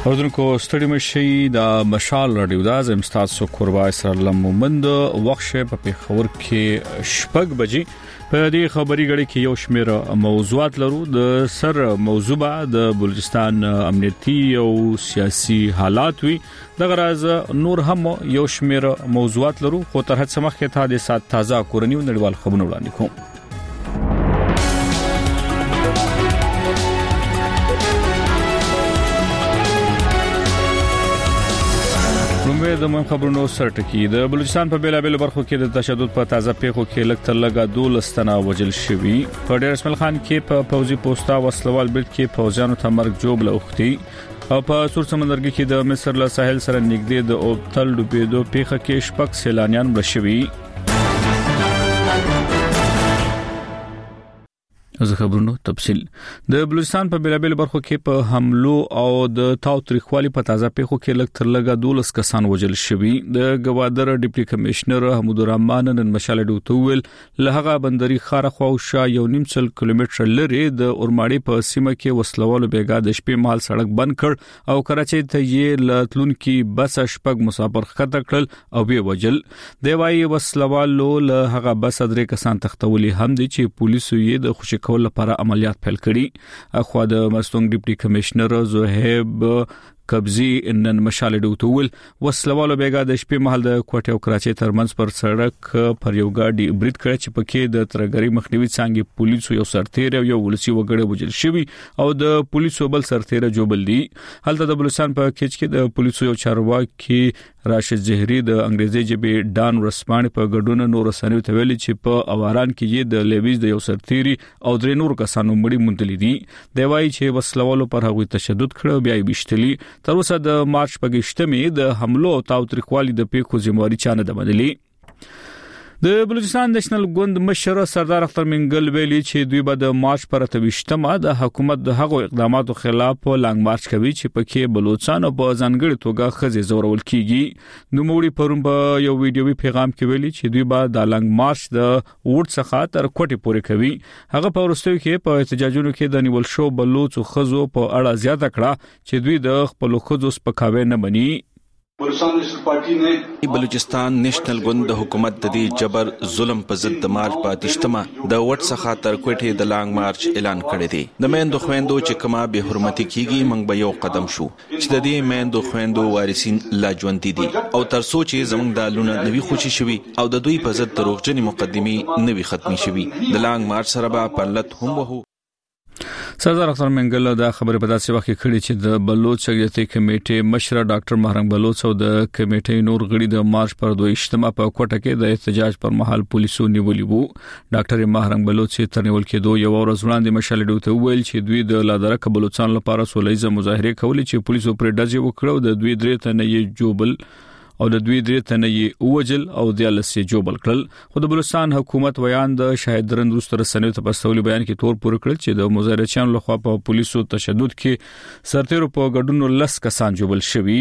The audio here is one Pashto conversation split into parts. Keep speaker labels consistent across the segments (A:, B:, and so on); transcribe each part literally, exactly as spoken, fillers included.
A: اوردونکو ستړي مشي د مشال رادیو د زم تاسو قربا اسرائیل مومند وخت په پیښور کې شپږ بجې په دې خبري غړي کې یو شمېر موضوعات لرو د سر موضوع د بلوچستان امنیتي او سیاسي حالات وي د غراز نور هم یو شمېر موضوعات لرو خو تر هڅه مخکې ته د سات تازه کورنیو نړیوال خبرونه وړاندې کوم. د مهم خبرونو سرټکی د بلوچستان په بیلابل برخو کې د تشدد په تازه پیښو کې لږ تر لږه دولس تنه وژل شوي. په ډیر اسماعیل خان کې په پوځي پوسټا وسلوال برید کې فوجانو ته مرګ جوړ لوختي او په سور سمندرګي کې د مصر له ساحل سره نږدې د اوبتل ډوبېدو پیښه کې شپږ سیلانیان مړه شوي. از خبرونو تفصیل د بلوچستان په بیلابل برخو کې په حملو او د تاوتریخوالي په تازه پیښو کې لږ تر لږه دولس کسان وژل شوي. د گوادر ډیپټي کمشنر حمود الرحمن نن مشال ډوتول له هغه بندري خار خواوشا یو نیم سل کیلومتر لري د اورماړي په سیمه کې وسلوالو بیګا د شپې مهال سړک بند کړ او کراچۍ ته یې لاتلون کې بس شپږ مسافر خطر کړل او به وجل دی وايي وسلوالو له هغه بس درې کسان تختولي هم دي چې پولیسو یې د خوشی کول لپاره عملیات پیل کړي. اخوا د مستونګ ډیپټي کمشنر زهیب قبضی نن مشال ډوتول وسلوالو بیګا د شپې مهال د کوټه او کراچۍ ترمنځ پر سړک پر یو گاډي برید کړ چې پکې د ترګری مخنیوي څنګه پولیسو یو سرتیر او یو ولسی وګړي وجل شوی او د پولیسو بل سرتیر جوبل دي. هلته د بلوچستان په کچ کې د پولیسو یو چارواکي راشد زهري د انګریزي ژبې ډان رسپانې په ګډون نور سنوي ته ویلي چې په اواران کې یې د لیویز د یو سرتیري او درې نور کسانو مړي مونتلي دي. دی وايي چې وسلوالو پر هغوی تشدد کړو بیا یې بشتلي. تر اوسه د مارچ په گشتمه د حملو او تاوتریخوالي د پیښو ذمہواری چانه ده بدلی. د بلوچستان نېشنل ګوند مشر سردار اختر منګل ویلي چې دوی به د مارچ پر اتوشتمه د حکومت د هغو اقداماتو خلاف لانګ مارچ کوي چې پکې بلوچستان په ځانګړي توګه خزي زورول کیږي. نو موړي پروم په یو ویډیوي پیغام کې ویلي چې دوی به د لانګ مارچ د وډ څخه تر کوټي پورې کوي. هغه په ورستوي کې په احتجاجونو کې د نیول شو بلوچ خزو په اړه زیاته کړه چې دوی د خپل خزو سپکاوي نه مني.
B: بلوچستان نېشنل ګوند د حکومت د دې جبر ظلم په ضد د مارچ په اتشتمه د وټ څخه تر کوټې د لانګ مارچ اعلان کړی دی. د میندو خويندو چې کما به حرمتي کیږي موږ به یو قدم شو چې د دې میندو خويندو وارثین لا ژوند دي او تر سوچ زموږ د لونه نوي خوشي شوي او د دوی په ضد دروغجنې مقدمي نوي ختمي شوي. د لانګ مارچ سره به پرلت هم وو.
A: سردار اختر منګل دا خبره په داسې وخت کې کړې چې د بلوچ شګیرتي کمیټې مشر ډاکټر مهرنګ بلوچ او د کمیټې نور غړي د مارچ پر دوه اجتماع په کوټه کې د احتجاج پر مهال پولیسو نیولي وو. ډاکټر مهرنګ بلوچ تر نیول کېدو یو ورځ وړاندې مشال ډوته ویل چې دوی د لادرک بلوچستان لپاره سولېزه مظاهره کولې چې پولیسو پر ډزې وکړو د دوی درې تنه یې جوبل او د دوی درې تنه یې اوجل او د لسې جوبل کړل. خو د بلوچستان حکومت ویان د شاهد رندوس تر سنوي ته پستولي بیان کې تور پور کړل چې د مظاهرچیانو لخوا په پولیسو تشدد کې سرتیرو په ګډون لس کسان جوبل شوي.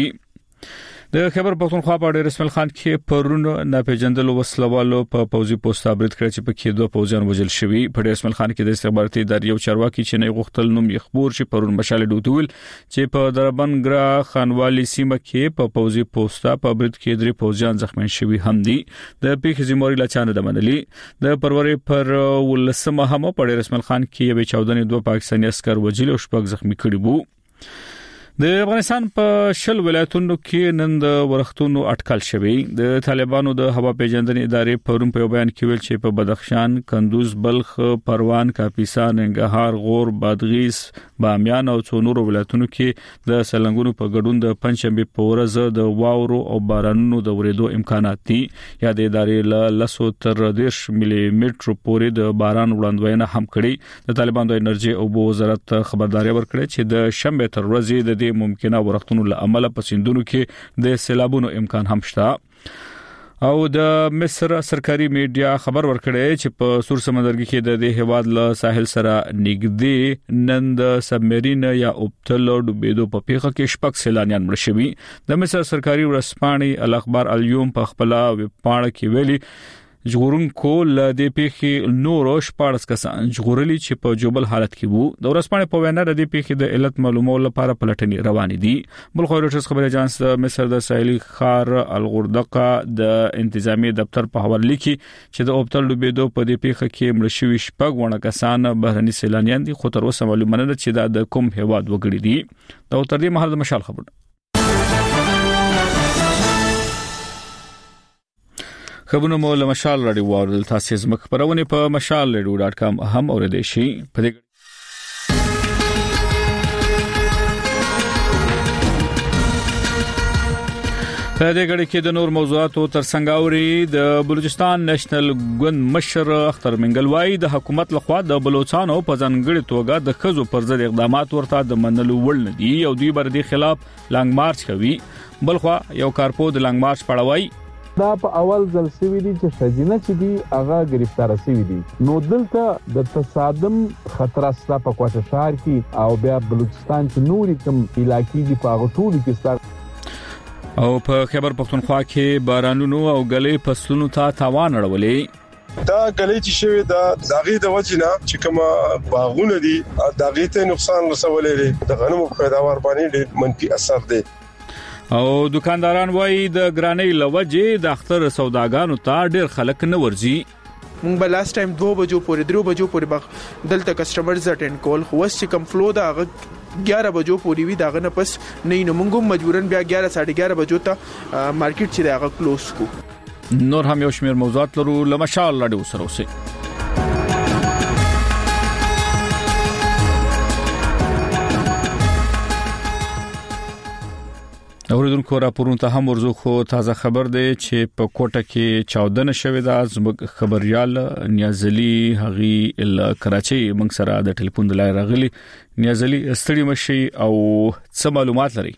A: د خبر پښتونخوا په ډیر اسماعیل خان کې پرونو ناپېژندل وسلوالو په پوځي پوسټا برید کړ چې په کې دوه پوځیان وژل شوي. په ډیر اسماعیل خان کې د استخباراتي ادارې یو چارواکي چې نه غوښتل نوم یې خبر شي پرون مشال ډوتول چې په دربنګرا خانوالي سیمه کې په پوځي پوسټا په برید کې درې پوځیان زخمی شوي هم دي. د پیښې ذمہواری لا چانه ده منلي. د پروري پر ولسمه هم په ډیر اسماعیل خان کې یو چودنې دوه پاکستاني عسكر وژل او شپږ زخمی کړي وو. د افغانستان په شل ولایتونو کې نن د ورښتونو اټکل شوی. د طالبانو د هوا پیژندنې ادارې پرون په بیان کې ویل چې په بدخشان، کندوز، بلخ، پروان، کاپیسا، ننګرهار، غور، بادغیس، بامیان او څو نورو ولایتونو کې د سلنګونو په ګډون د پنځشنبه په ورځ د واورو او بارانونو د ورېدو امکانات دي. یا د ادارې له لسو تر دیرش ملي متر پورې د باران وړاندوینه هم کړې. د طالبانو د انرژي او اوبو وزارت خبرداري ورکړه چې د شنبه تر ورځې د ممکنه ورښتونو له امله په سیندونو کې د سیلابونو امکان هم شته. او د مصر سرکاري میډیا خبر ورکړی چې په سور سمندرګي کې د دې هواد له ساحل سره نږدې نن د سبمرین یا اوبتل ډوبېدو په پیښه کې شپږ سیلانیان مړه شوي. د مصر سرکاري ورځپاڼې الاخبار الیوم په خپل ویب پاڼه کې ویلي ژغورونکو ل دې پیښې نور شپارس کسان ژغورلي چې په جوبل حالت کې وو. د ورسپانې په وینا د دې پیښې د علت معلومولو لپاره پلټنې روانې دي. بل خو روټرز خبري اژانس مصر د ساحلي ښار الغردقه د انتظامی دفتر په حواله لیکي چې د اوبتل لوبېدو په دې پیښه کې مړ شوي شپږ ونه کسان بهرني سیلانیان دي، خو تر اوسه معلومه نه ده چې دا د کوم هیواد وګړي دي. دا تر دې مهال د مشال خبر خبرونه مو له مشال راډیو ورل تاسو زموږ خبرونه په مشال راډیو ډاټ کام هم اوریدئ شئ. په دې په دې غړي کې د نور موضوعاتو ترڅنګ اوري د بلوچستان نېشنل ګوند مشر اختر منګلوای د حکومت لخوا د بلوچستانو په ځانګړي توګه د خزو پر ضد اقدامات ورته د منلو وړ نه دي او دوی بر دې خلاف لانګ مارچ کوي. بلخوا یو کارپو د لانګ مارچ پړوي
C: دا په اول ځل سوي دي چې خزینه چې دی هغه گرفتار شوی دي. نو دلته د تصادم خطر استا په کوټه شهر کې او بیا بلوچستان چې نوري کوم علاقې دي په غټولو کې ستار
A: او په خیبر پختونخوا کې بارانونو او غلې فصلونو ته تاوان اړولې.
D: دا غلې چې شوی دا داغي د وجنه چې کوم باغونه دي داغي ته نقصان رسولې د غنمو پیداوار باندې ډېر منفي اثر دی.
A: او دکانداران وایي د ګرانۍ لوجې د اختر سوداګانو ته ډېر خلک نه ورځي.
E: مونږ به لاست ټایم دوه بجو پورې درو بجو پورې بخ دلته کسٹمرز اټینډ کول خو وس چې کم فلو دا ګیارہ بجو پورې وی داغه نه پس نه نو مونږ مجبورن بیا ګیارہ ساڑھے ګیارہ بجو ته مارکیټ چې داغه کلوز کو.
A: نور هم یو شمیر موضوعات لرو لمشال راډیو سره اوسئ. اوریدونکو راپورونو ته هم ورزو خو تازه خبر دی چې په کوټه کې چاودنه شوې ده. زموږ خبريال نیازلی هغي ال کراچي موږ سره د ټلیفون د لای راغلي. نیازلی ستړي مشي او څه معلومات لري؟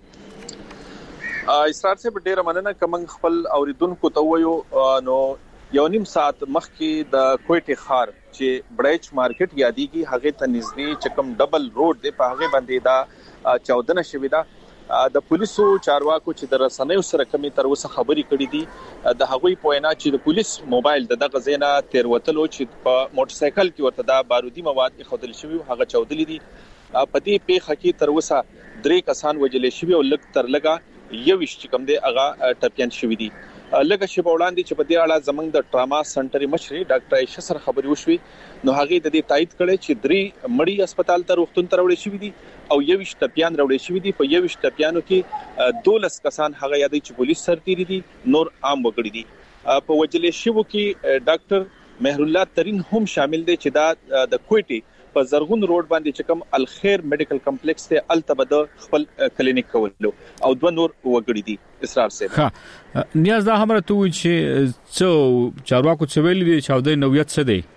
B: اسرار سے ډیره مننه کوم خپل اوریدونکو ته وایو نو یو نیم ساعت مخکې د کوټه خار چې برچ مارکیټ یادېږي هغه ته نږدې چکم ډبل روډ دی په هغه باندې دا چاودنه شوې ده. د پولیسو چارواکو چې د رسنیو سره کمی تر اوسه خبري کړې دي د هغوی په وینا چې د پولیس موبایل د دغه زینا تیروتلو چې په موټر سایکل کې ورته دا بارودي مواد اخدل شوی هغه چاودلې دي. په دې پیښه کې تر اوسه درې کسان وجلې شوی او لږ تر لږه یو وشت کم دی هغه ټپيان شوی دي. لږه شی وړاندې چې په دې اړه زمنګ د ټراما سنټر مشر ډاکټر عائشہ سره خبري وشوي نو هغه د دې تایید کړي چې درې مړی هسپتال ته روغتون ته وړل شوی دي او یو وشت ټپيان وړل شوی دي. په یو وشت ټپيانو کې دولس کسان هغه یادې چې پولیس سرتيري دي نور عام وګړي دي. په وجلې شوو کې ډاکټر مهر الله ترين هم شامل دي چې دا د کوټي په زرغون روډ باندې چې کوم الخير میډیکل کمپلیکس ته التبد خپل کلینیک کولو او دوه نور وګړي دي. اسرار سره
A: ها نیاز دا همره ته چې څو چارواکو څه ویلي دي چې د نویت څه دی؟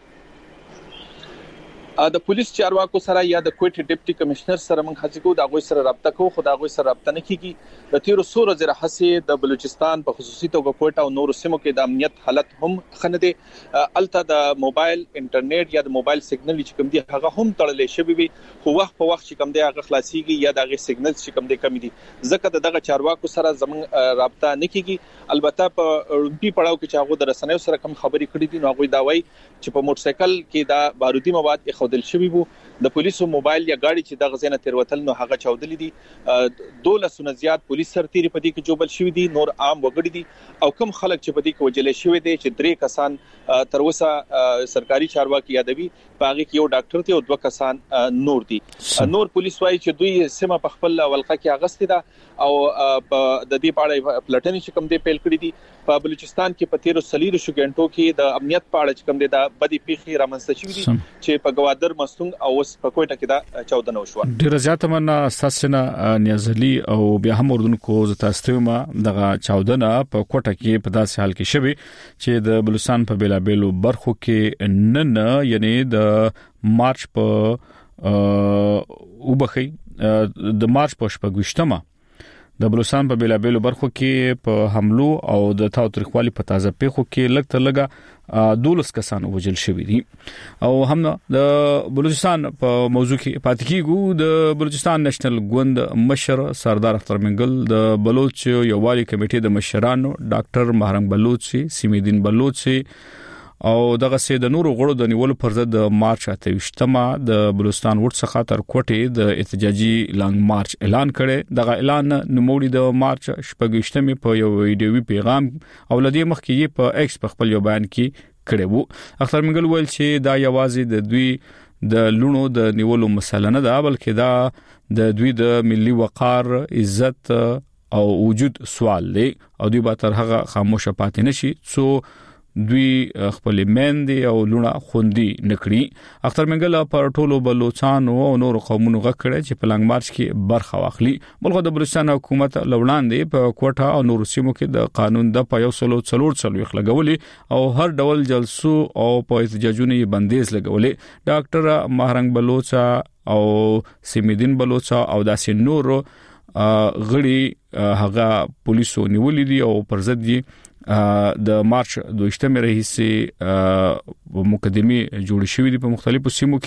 B: د پولیس چارواکو سره یا د کوټ ډیپټي کمشنر سره موږ هڅه کوو دا غوي سره رابطه کوو خو دا غوي سره رابطه نه کیږي. د تیرو سورو زره هڅه د بلوچستان په خصوصي توګه کوټ او نور سیمو کې د امنیت حالت هم خنه دي. الته د موبایل انټرنیټ یا د موبایل سیګنل چې کوم دي هغه هم تړلې شوی وي خو وخت په وخت چې کوم دی هغه خلاصيږي یا دغه سیګنل چې کوم دی کم دي ځکه دغه چارواکو سره زموږ رابطه نه کیږي. البته په رومپی پړاو کې چې هغه د رسنیو سره کوم خبري کړې دي نو هغه دا وایي چې په موټر سایکل کې دا بارودي مواد اخدل شوی وو د پولیسو موبایل یا گاډي چې د غزنه تیروتل نو هغه چاودلې دي. دولسونه زیات پولیس سرتيري په دې کې جوبل شوی دي نور عام وګړي دي او کم خلک چې په دې کې وجلې شوی دي چې درې کسان تر اوسه سرکاري چارواکي یادوي پاغي کې یو ډاکټر ته او دوه کسان نور دي. نور پولیس وايي چې دوی سیمه په خپل ولقه کې اغستې ده او د دې پاړې پلټنې چې کوم دی پیل کړې دي. په بلوچستان کې په تیرو سلیرو شو غنټو کې د امنیت پاړه چې کوم دی د بدی پیخي رامنځته شوې دي چې په گوادر مستونګ او اوس په کوټه کې دا چاودنه وشو.
A: ډیر زیاته مننه استاسنه نیازلی او بیا هم اردوونکو زتاستوما دغه چاودنه په کوټه کې په داسې حال کې شوه چې د بلوچستان په بیلابېلو برخو کې نن یعنی د مارچ په وبخي د مارچ په شپږشتمه د بلوچستان په بیلابېلو برخو کې په حملو او د تاوتریخوالي په تازه پیښو کې لږ تر لږه دولس کسان وژل شوي دي. او هم د بلوچستان په موضوع کې پاتې کیږو. د بلوچستان نېشنل ګوند مشر سردار اختر منګل د بلوچ یووالي کمیټې د مشرانو ډاکټر مهرنګ بلوچ سیمېدین بلوچ او دغه سي د نورو غړو د نیولو پر ضد د مارچ اتهشتمه د بلوچستان وټ څخه تر کوټې د احتجاجي لانګ مارچ اعلان کړي. دغه اعلان نوموړي د مارچ شپږشتمه په یو ویډیوي پیغام او لدی مخکې په ایکس په خپل یو بیان کې کړي وو. اختر منګل ویل چې دا یوازې د دوی د لونو د نیولو مسله نه ده، بلکې دا د دوی د ملي وقار، عزت او وجود سوال دی او دوی به تر هغه خاموشه پاتې نشي څو دوی خپل مېندې او لونه خوندي نکړي. اختر منګل پر ټولو بلوچستانو او نور قومونو غکړي چې په لانګ مارچ کې برخه واخلي. بلخو د بلوچستان حکومت لوړاندې په کوټه او نور سیمو کې د قانون د په یو سلو څلور څلويخ لګولې او هر ډول جلسو او په احتجاجونو یې بندیز لګولې. ډاکټر مهرنګ بلوچ او سیمېدین بلوچ او داسې نور غړي هغه پولیسو نیولې دي او پر ضد یې د مارچ دویشتمه رئیسي مقدمه جوړ شوې دي په مختلفو سیمو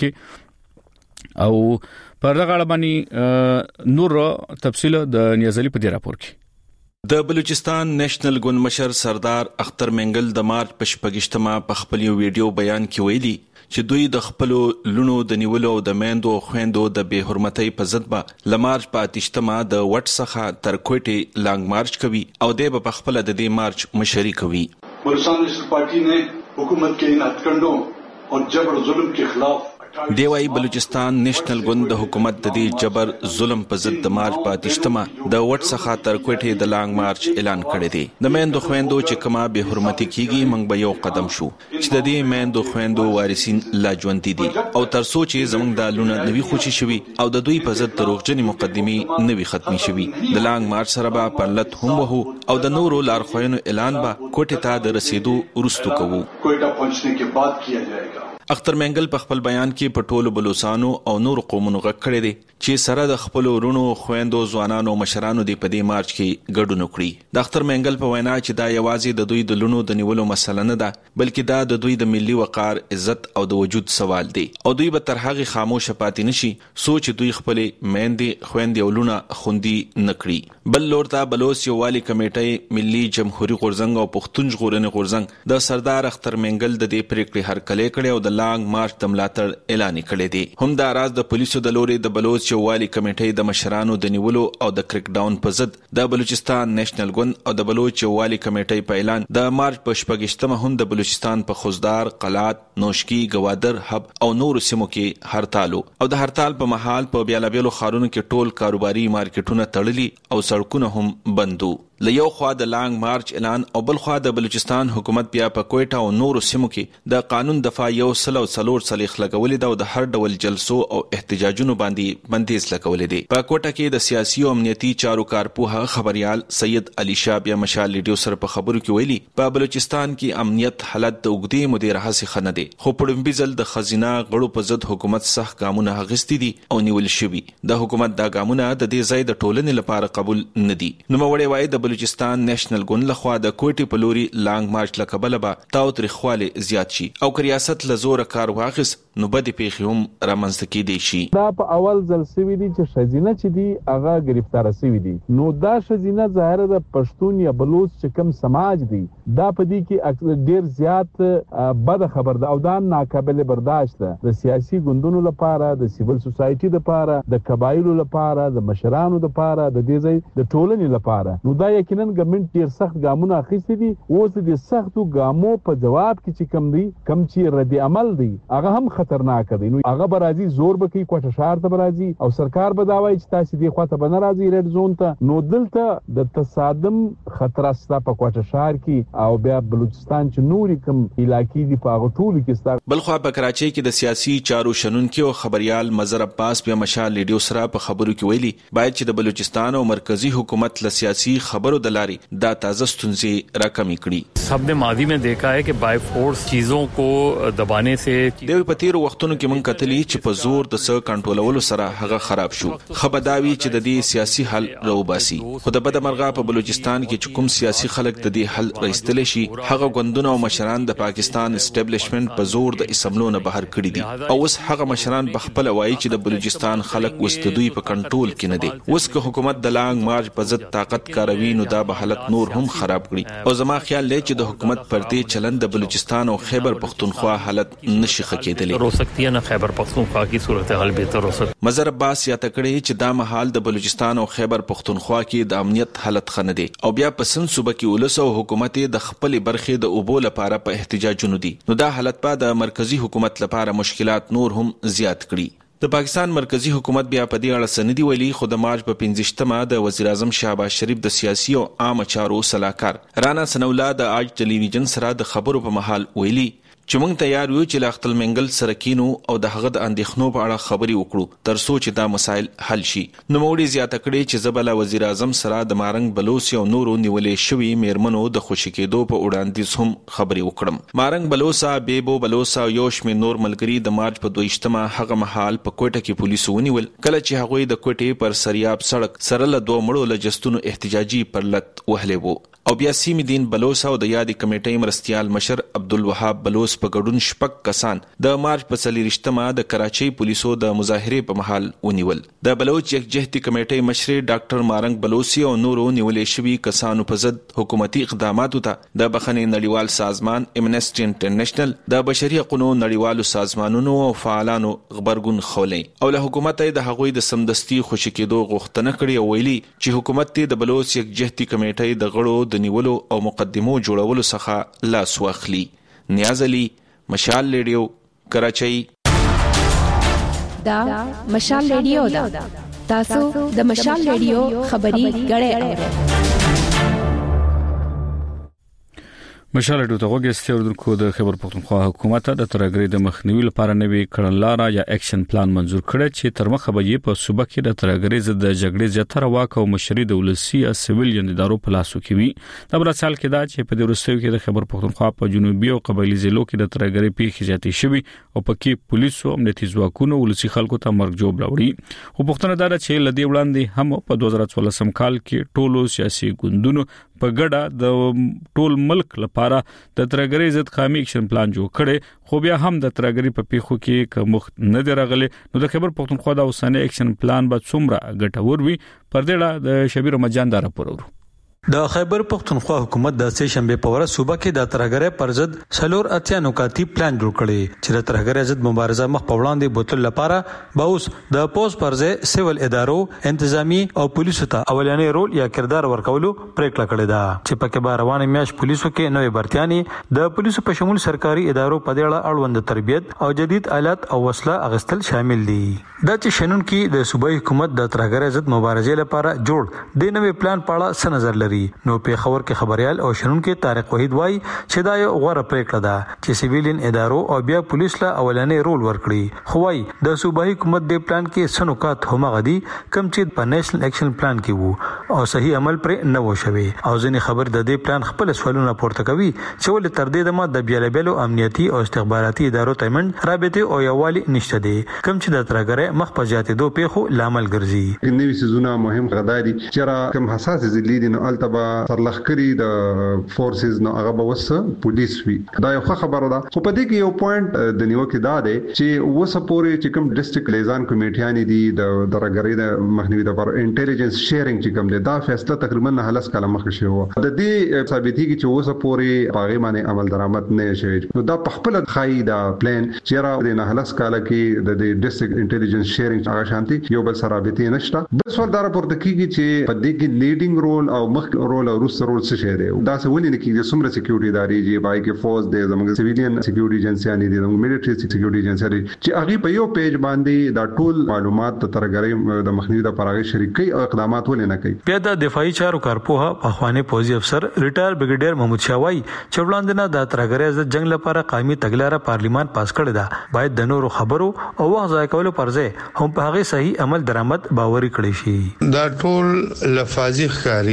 A: کې. او پر دغه اړه باندې نور تفصیل د نیازلي په دې راپور کې.
B: د بلوچستان نېشنل ګوند مشر سردار اختر منګل د مارچ په شپږشتمه په خپل یو ویډیو بیان کې ویلي چې دوی د خپل لونو د نیولو او د میندو خويندو د بے حرمتۍ په ضد به لمارچ په اتشتمه د وټ څخه تر کوټې لانګ مارچ کوي او د په خپل د دې مارچ مشري کوي.
F: بلوچستان نیشنل پارٹی نے حکومت کے ان ہتھکنڈوں اور جبر ظلم کے خلاف
B: دی وايي بلوچستان نېشنل ګوند د حکومت د دې جبر ظلم په ضد د مارچ په اتشتمه د وټ څخه تر کوټې د لانګ مارچ اعلان کړی دی. د میندو خويندو چې کما به حرمتي کیږي موږ به یو قدم شو چې د دې میندو خويندو وارثین لا ژوند دي او تر سوچ زموږ د لونه نوي خوشي شوي او د دوی په ضد دروغجنې مقدمي نوي ختمي شوي. د لانګ مارچ سره به پرلت هم وو او د نورو لارښوونو اعلان به کوټې ته د رسیدو وروسته کوو.
F: کوټه پہنچنے کے بعد کیا جائے گا.
B: اختر منګل په خپل بیان کې په ټولو بلوچستانو او نور قومونو غږ کړی دی چې سره د خپل ورونو خويندو ځوانانو مشرانو دی په دې مارچ کې ګډون وکړي. د اختر منګل په وینا چې دا یوازې د دوی د لونو د نیولو مسله نه ده، بلکې دا د دوی د ملي وقار، عزت او د وجود سوال دی او دوی به تر هغه خاموش پاتې نشي سوچ دوی خپل میندې خويندې او لونه خوندي نکړي. بل لور ته بلوچ یووالي کمیټې ملي جمهوریت غورځنګ او پښتون ژغورنې غورځنګ د سردار اختر منګل د دې پریکړې هرکلی کړي او د لانګ مارچ د ملاتړ اعلان کړی دی. هم دا راز د پولیسو د لوري د بلوچ یووالي کمیټې د مشرانو د نیولو او د کریک ډاون په ضد د بلوچستان نېشنل ګوند او د بلوچ یووالي کمیټې په اعلان د مارچ په شپږشتمه هم د بلوچستان په خوزدار، قلات، نوشکی، گوادر، حب او نور سیمو کې هړتال او د هړتال په محل په بیلابېلو ښارونو کې ټول کاروباري مارکیټونه تړلي او سړکونه هم بندو. لیو خوا د لانګ مارچ اعلان او بل خوا د بلوچستان حکومت بیا په کوټه او نورو سیمو کې د قانون دفاع یو سل او څلور صلیخ لګولې ده او د هر ډول جلسو او احتجاجونو باندې بندیز لګولې دي. په کوټه کې د سیاسي او امنیتي چارو کارپوه خبريال سید علي شاه بیا مشال لیډیو سره په خبرو کې ویلي په بلوچستان کې امنیت حالت د وګړي مدیر حسي خنه دي، خو په ډمبیزل د خزینه غړو په ضد حکومت صح ګامونه غستې دي او نیول شوی. د حکومت دا ګامونه د دې ځای د ټولنې لپاره قبول نه دي. نو موري وای د بلوچستان نېشنل ګوند لخوا د کوټې په لوري لانګ مارچ لکبل به تاوتریخواله زیات شي او ریاست لزور کار واخص نو بده پیښې هم رامنځته کېدي شي.
C: دا په اول ځل سوي دي چې شزینه چې دي هغه گرفتار شوی دي. نو دا شزینه ظاهر د پښتون یا بلوچ چې کوم سماج دي دا په دې کې ډیر زیات بد خبر ده او دا ناقابل برداشت ده د سیاسي ګوندونو لپاره، د سیول سوسایټي لپاره، د قبایلو لپاره، د مشرانو لپاره، د دې ځای د ټولنې لپاره. نو دا یقینا ګورنمنت ډیر سخت ګامونه اخیستي دي. اوس د سختو ګامو په جواب کې چې کم دي کم چې رد عمل دي هغه هم خطرناک دي. نو هغه برازي زور به کوي کوټه شهر ته برازي او سرکار به دا وایي چې تاسو دې خواته به نه راځي ریډ زون ته. نو دلته د تصادم خطر استا په کوټه شهر کې او بیا بلوچستان چې نوري کوم علاقې دي په هغه ټولو کې ستا.
B: بلخو په کراچۍ کې د سیاسي چارو شنونکو خبريال مظهر عباس بیا مشال لیډیو سره په خبرو کې ویلي باید چې د بلوچستان او مرکزی حکومت له سیاسي خبرو د لاري دا تازه ستونزې راکمې کړي.
G: سب نے ماضی میں دیکھا ہے کہ بائی فورس چیزوں کو دبانے سے
B: د پتیر ډیرو وختونو کې مونږ کتلی چې په زور د څه کنټرولولو سره هغه خراب شو. خبرداوی چې د دې سیاسي حل راوباسي. خو د بدمرغه په بلوچستان کې چې کوم سیاسي خلک د دې حل راستل شي هغه غوندونه او مشران د پاکستان اسټابلیشمنت په زور د اسمبلونو بهر کړی دي او اوس هغه مشران بخپل وایي چې د بلوچستان خلک وستدوی په کنټرول کې نه دي. اوس که حکومت د لانګ مارچ په ضد طاقت کاروي نو دا به حالت نور هم خراب کړي او زما خیال دی چې د حکومت پر دې چلند د بلوچستان او خیبر پختونخوا حالت نشي خکېدلی.
G: رو سکتی نه خیبر پختونخوا کی صورتحال بهتر هو سکتی.
B: مظهر عباس یا تکړه چې دا مهال د بلوچستان او خیبر پختونخوا کې د امنیت حالت خنه دی او بیا په سن صوبه کې ولس او حکومت د خپل برخې د اوبو لپاره په احتجاجونو دي نو دا حالت په د مرکزی حکومت لپاره مشکلات نور هم زیات کړي. د پاکستان مرکزی حکومت بیا په دې اړه سندي ویلي خو د مارچ په پنځشتمه د وزیر اعظم شهباز شریف د سیاسي او عامه چارو صلاحکار رانا سنولا د آج ټلویزیون سره د خبرو په محل ویلي چې موږ تیار یو چې لاختل منګل سرکینو او د هغه د اندېښنو په اړه خبري وکړو تر څو چې دا مسایل حل شي. نو موږ زیاته کړې چې زبله وزیر اعظم سره د مارنګ بلوچ او نورو نیولې شوی میرمنو د خوشی کېدو په وړاندیز هم خبري وکړم. مارنګ بلوچا بیبو بلوچا یو شمې نور ملګری د مارچ په دویشتمه هغه مهال په کوټه کې پولیسو ونیول کله چې هغه د کوټې پر سریاب سړک سره له دوه مړو لجستونو احتجاجي پرلط وهلې وو او بیا سیمی دین بلوچ او د یادې کمیټې مرستيال مشر عبدالوهاب بلوچ په ګډون شپږ کسان د مارچ په څلورشتمه د کراچۍ پولیسو د مظاهره په محل ونیول. د بلوچ یکجهتي کمیټې مشر ډاکټر مارنګ بلوچي او نورو نیولې شوی کسانو په ضد حکومتي اقداماتو ته د بخښنې نړیوال سازمان امنسټي انټرنیشنل د بشري حقوقو نړیوالو سازمانونو او فعالانو خبرګون خولې او له حکومت د هغوی د سمدستي خوشی کېدو غوښتنه کړې او ویلي چې حکومت د بلوچ یکجهتي کمیټې د غړو د نیولو او مقدمو جوړولو څخه لاس واخلي. نیاز علي، مشال ریډیو، کراچۍ.
H: دا مشال ریډیو دا تاسو د مشال ریډیو خبري غړې اورئ.
A: مشال ریډیو ته وګورئ اوردونکو د خیبر پختونخوا حکومت د ترګری د مخنیوي لپاره نوي کړنلاره یا اکشن پلان منزور کړ چې تر مخه به په صوبه کې د ترګری ضد د جګړې زیاتره واک او مشري د ولسی او سیویلین ادارو په لاسو کې وي. دا برسال کې دا چې په دې وروستیو کې د خیبر پختونخوا په جنوبي او قبایلی ضلعو کې د ترګری پیښې زیاتې شوي او پکې پولیسو امنیتي ځواکونو ولسی خلکو ته مرګ جوړ راوړي. خو پښتنه دا چې لدی وړاندې هم په دوه زره څوارلسم کال کې ټولو سیاسي ګوندونو په ګډه د ټول ملک لپاره د ترګری ضد قومي اکشن پلان جوړ کړي خو بیا هم د ترګری په پیښو کې کوم نه دی راغلي. نو د خیبر پختونخوا د اوسنۍ اکشن پلان به څومره ګټور وي پر دې د شبیر رمضان دا راپور ورو.
I: د خیبر پختونخوا حکومت د سه شنبه په ورځ صوبه کې د ترګری پر ضد سلور اتیا نکاتی پلان جوړ کړي چې د ترګری ضد مبارزه مخ په وړاندې بوتل لپاره به اوس د پوس پرځه سیول ادارو انتظامی او پولیسو ته اولانې رول یا کردار ورکولو پریکړه کړې ده چې پکې به روانه میاش پولیسو کې نوې برتياني د پولیسو په شمول سرکاري ادارو په دې اړه اړوند تربیت او جدید آلات او وسله اغستل شامل دي. دا چې شنن کې د صوبایي حکومت د ترګری ضد مبارزې لپاره جوړ د نوې پلان په اړه څه نظر لري. نو په خبر کې خبريال او شنن کې طارق وحید وای چې دا یو غوړه پریکړه ده چې سیویلین ادارو او بیا پولیس له اولانې رول ورکړي. خو وای د صوبایي حکومت د پلان کې سنوکات هم غدي کم چې په نېشنل اکشن پلان کې وو او صحیح عمل پر نه و شوی او ځنې خبر د دې پلان خپل سوالونه پورته کوي چې ول تر دې دمه د بیلابلو امنیتي او استخباراتي ادارو ترمن رابطه او یوالي نشته دي کم چې د ترګره مخ په جاتې دوه پیخو لامل ګرځي.
J: نوې سيزونه مهم غداري چې کوم حساس ځلې دي نو التبا سرلخکری د فورسز نو هغه به وس پولیس وی دا یو خبره ده. خو په دې کې یو پوینټ د نیوکه دا ده چې وسه پورې چې کوم ډیسټریکټ لیزان کمیټیانی دي د درګری د مخنیوي د پر انټيليجنس شیرینګ چې کوم ده دا فیصله تقریبا نه هلس کاله مخکې شو د دې ثابتېږي چې وسه پورې پاغي باندې عمل درآمد نه شوی نو دا په خپل خای دا پلان چې را د نه هلس کاله کې د ډیسټریکټ انټيليجنس شیرینګ هغه شانتي یو بل سره رابطه نشته. بل سوال دا راپورته کیږي چې په دې کې لیډینګ رول او مخ رول او روس رول څه شي دی دا څه ولې نه کیږي څومره سکیورټي ادارې جی بای کې فوج دی زموږ سیویلین سکیورټي ایجنسیانې دي زموږ میلیټری سکیورټي ایجنسیانې چې هغه په یو پیج باندې دا ټول معلومات ترګری د مخنیوي د پراغي شریکي اقدامات ولې نه کوي.
I: بیا د دفاعي چارو کارپوها په خواني پوزي افسر ریټایر بریګیډیر محمود شاوای چې وړاندې د ترګری د جنگ لپاره قومي تګلارې پارلیمان پاس کړی دا باید د نورو خبرو او وخت ځای کولو پرځه هم په هغه صحیح عمل درآمد باوري کړی شي.
K: دا ټول لفاظي ښکاری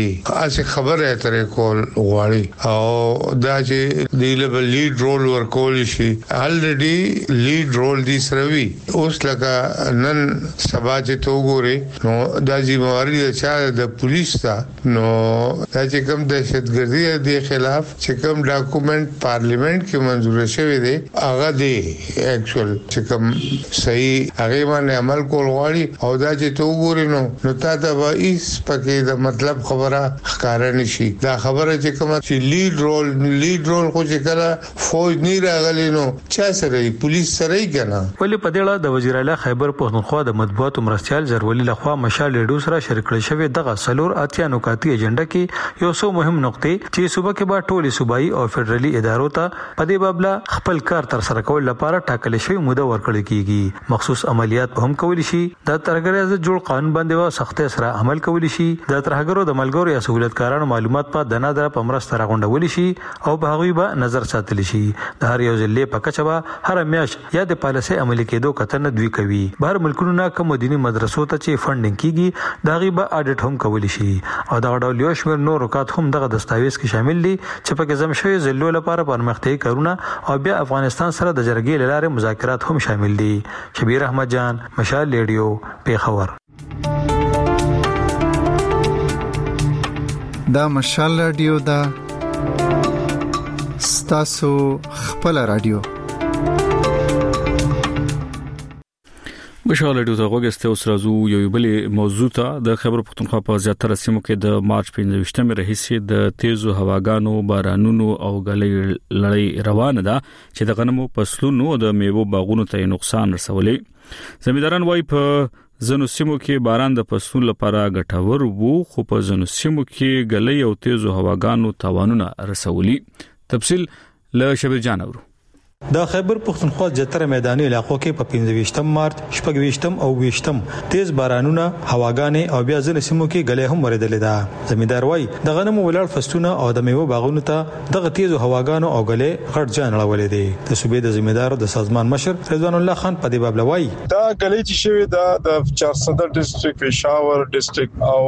K: چې خبره اترې کول غواړي او دا چې د لیبل لیډ رول ورکول شي الریډي لیډ رول دي سروي اوس لکه نن سبا چې تو ګوري نو دا ځمواري چې د پولیس تا نو دا چې کوم دهشتګردي د خلاف چې کوم ډاکومېنټ پارلیمنت کې منزور شوی دی هغه دی اکچوال چې کوم صحیح هغه باندې عمل کول غواړي او دا چې تو ګوري نو نو تا ته به هیڅ پکې د مطلب خبره ښکار نشي دا خبره چې کوم چې لیډ رول لیډ رول خو چې کله فوج نه راغلی نو چا سره پولیس سره یې کنه
I: ولې په دې اړه د وزیر اعلی خیبر پښتونخوا د مطبوعاتو مرستيال زرولي لخوا مشال ریډیو سره شریک شوی دغه سلور اتیا نکاتی ایجنډا کې یو څو مهم نقطې چې صوبه کې به ټولې صوبایي او فدرالي ادارو ته په دې بابله خپل کار تر سره کول لپاره ټاکل شوی موده ورکړل کیږي مخصوص عملیات په هم کول شي د ترګرې از جوړ قانون باندې وا سخت سره عمل کول شي د ترګرو د ملګرو یا سہولتکارانو معلومات په دنا در په مرسته راغونډول شي او په هغه به نظر ساتل شي د هر یو ځلې په کچبا هر میاش یا د پالیسي عملي کېدو کتن دوی کوي بهر ملکونو نه کوم دینی مدرسو ته چې فندینګ کیږي دا غي به اډیټ هم کول شي او دا ډول یو شمېر نور رکات هم دغه دستاویز کې شامل دي چې په کې زمشوي زلو لپاره پرمختګ کارونه او بیا افغانستان سره د جرګې لاره مذاکرات هم شامل دي شبیر احمد جان مشال ریډیو پیښور
L: دا مشال رادیو دا ستاسو خپل رادیو
A: مشال رادیو ته وګورئ اوس راځو یو بل موضوع ته د خبر پښتونخوا په زیاتره سیمو کې د مارچ پنځه راهیسې د تیزو هواګانو بارانونو او غلې لړۍ روانه ده چې د غنمو فصلونو او د میوو باغونو ته نقصان رسولي زمینداران وايي په زنو سیمو کې باران د فصلونو لپاره ګټور وو خو په زنو سیمو کې غلې او تیزو هواګانو تاوانونه رسولي تفصیل له شبیر جان اورو
I: د خیبر پښتونخوا جتره میداني علاقو کې په پنځه مارچ شپږ او ویشتم تیز بارانونه هواګانې او بیا ځل سیمو کې غلې هم وریدلې ده زمیندار وای د غنمو ولړ فصلونه او د میوه باغونو ته دغه تیز هواګانو او غلې غټ جان اړولې دي د صوبې د زمیندار د سازمان مشر رضوان الله خان په دې باب لوي
D: دا غلې چې شوی دا د چارسده ډیسټریکټ پېښور ډیسټریکټ او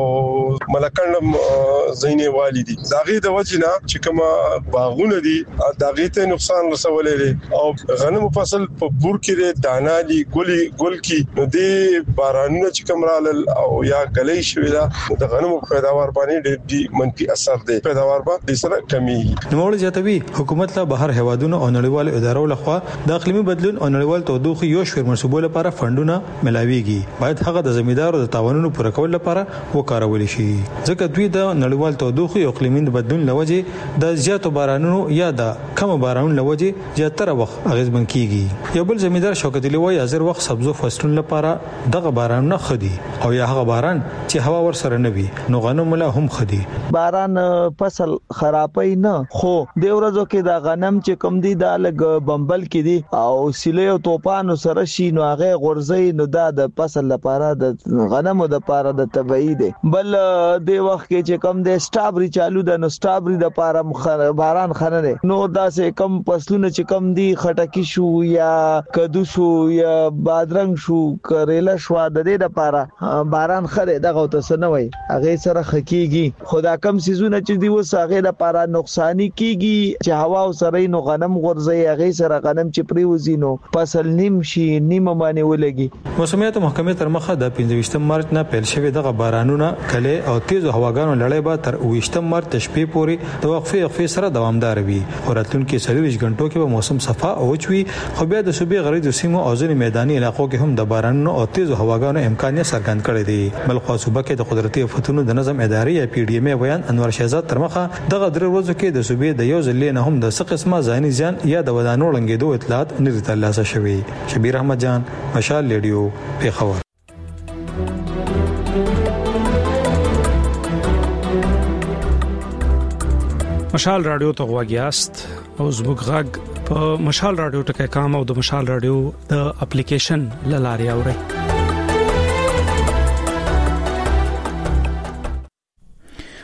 D: ملکندم زینې والدي داغه د وجنه چې کومه باغونه دي داغه ته نقصان رسولې دي او غنمو فصل په بور کې دانا دي ګلي ګل کې نو دي بارانونه چې کومرال او یا غلې شوی دا د غنمو پیداوار باندې ډېر منفي اثر دی پیداوار باندې سره کمی
I: نو ولې حکومت له بهر هوادونو او نړیوال ادارو لخوا د اقلیمي بدلون او نړیوال تودوخه یو شمېر منسوبو لپاره فندونه ملاويږي باید هغه د زمیندارو د تاوانونو پوره کول لپاره وکارول شي ځکه دوی د نړیوال تودوخه او اقلیمي بدلون لوجه د زیاتو بارانونو یا د کم بارانونو لوجه زیاتره وخت اغیزمن کیږي یو بل زمیندار شوکت لوی ازر وخت سبزو فصلونو لپاره دغه باران نه خدي او یا هغه باران چې هوا ور سره نه وي نو غنم له هم خدي
M: باران فصل خرابای نه خو د ورځو کې دا غنم چې کم دي دا لګ بمبل کې دي او سیلې او توپانو سره شي نو هغه غورځي نو دا د فصل لپاره د غنمو د لپاره د طبيعي دي بل د وخت کې چې کم د سټابري چالو د نو سټابري د لپاره باران خنه نو دا سه کم فصلونه چې کم دي خټکی شو یا کدو شو یا بادرنګ شو کریلا شو د دې لپاره باران خره دغه ته سنوي هغه سره خکېږي خدا کم سيزونه چې دی وس هغه لپاره نقصان کیږي چې هوا او سره نو غنم غورځي هغه سره غنم چې پری وزینو فصل نیم شي نیم باندې ولګي
I: موسمیات محکمې تر مخه د پنځه مارچ نه پیل شوی دغه بارانونه کله او تیز هواګانو لړۍ به تر اوه مارچ شپې پورې د وقفې وقفې سره دوامدار وي او راتلونکي څلور غنټو کې به موسم صفا او چوي خو بیا د صوبې غریب سیمو او ځینې میداني علاقو کې هم د بارانونو او تیز هواګانو امکان یې څرګند کړی دی بلخو صوبه کې د قدرتي آفتونو د نظم ادارې یا پی ډی ایم بیان انور شهزاد تر مخه دغه درې ورځې کې د صوبې د یو ځلې نه هم د څه قسمه ځاني ځان یا د ودانو لنګېدو اطلاعات نه دي ترلاسه شوي شبیر احمد جان مشال ریډیو پیښور
N: مشال رادیو ته غواګیاست او زموږ غږ په مشال رادیو ټکي کام او د مشال رادیو د اپلیکیشن لاري اوري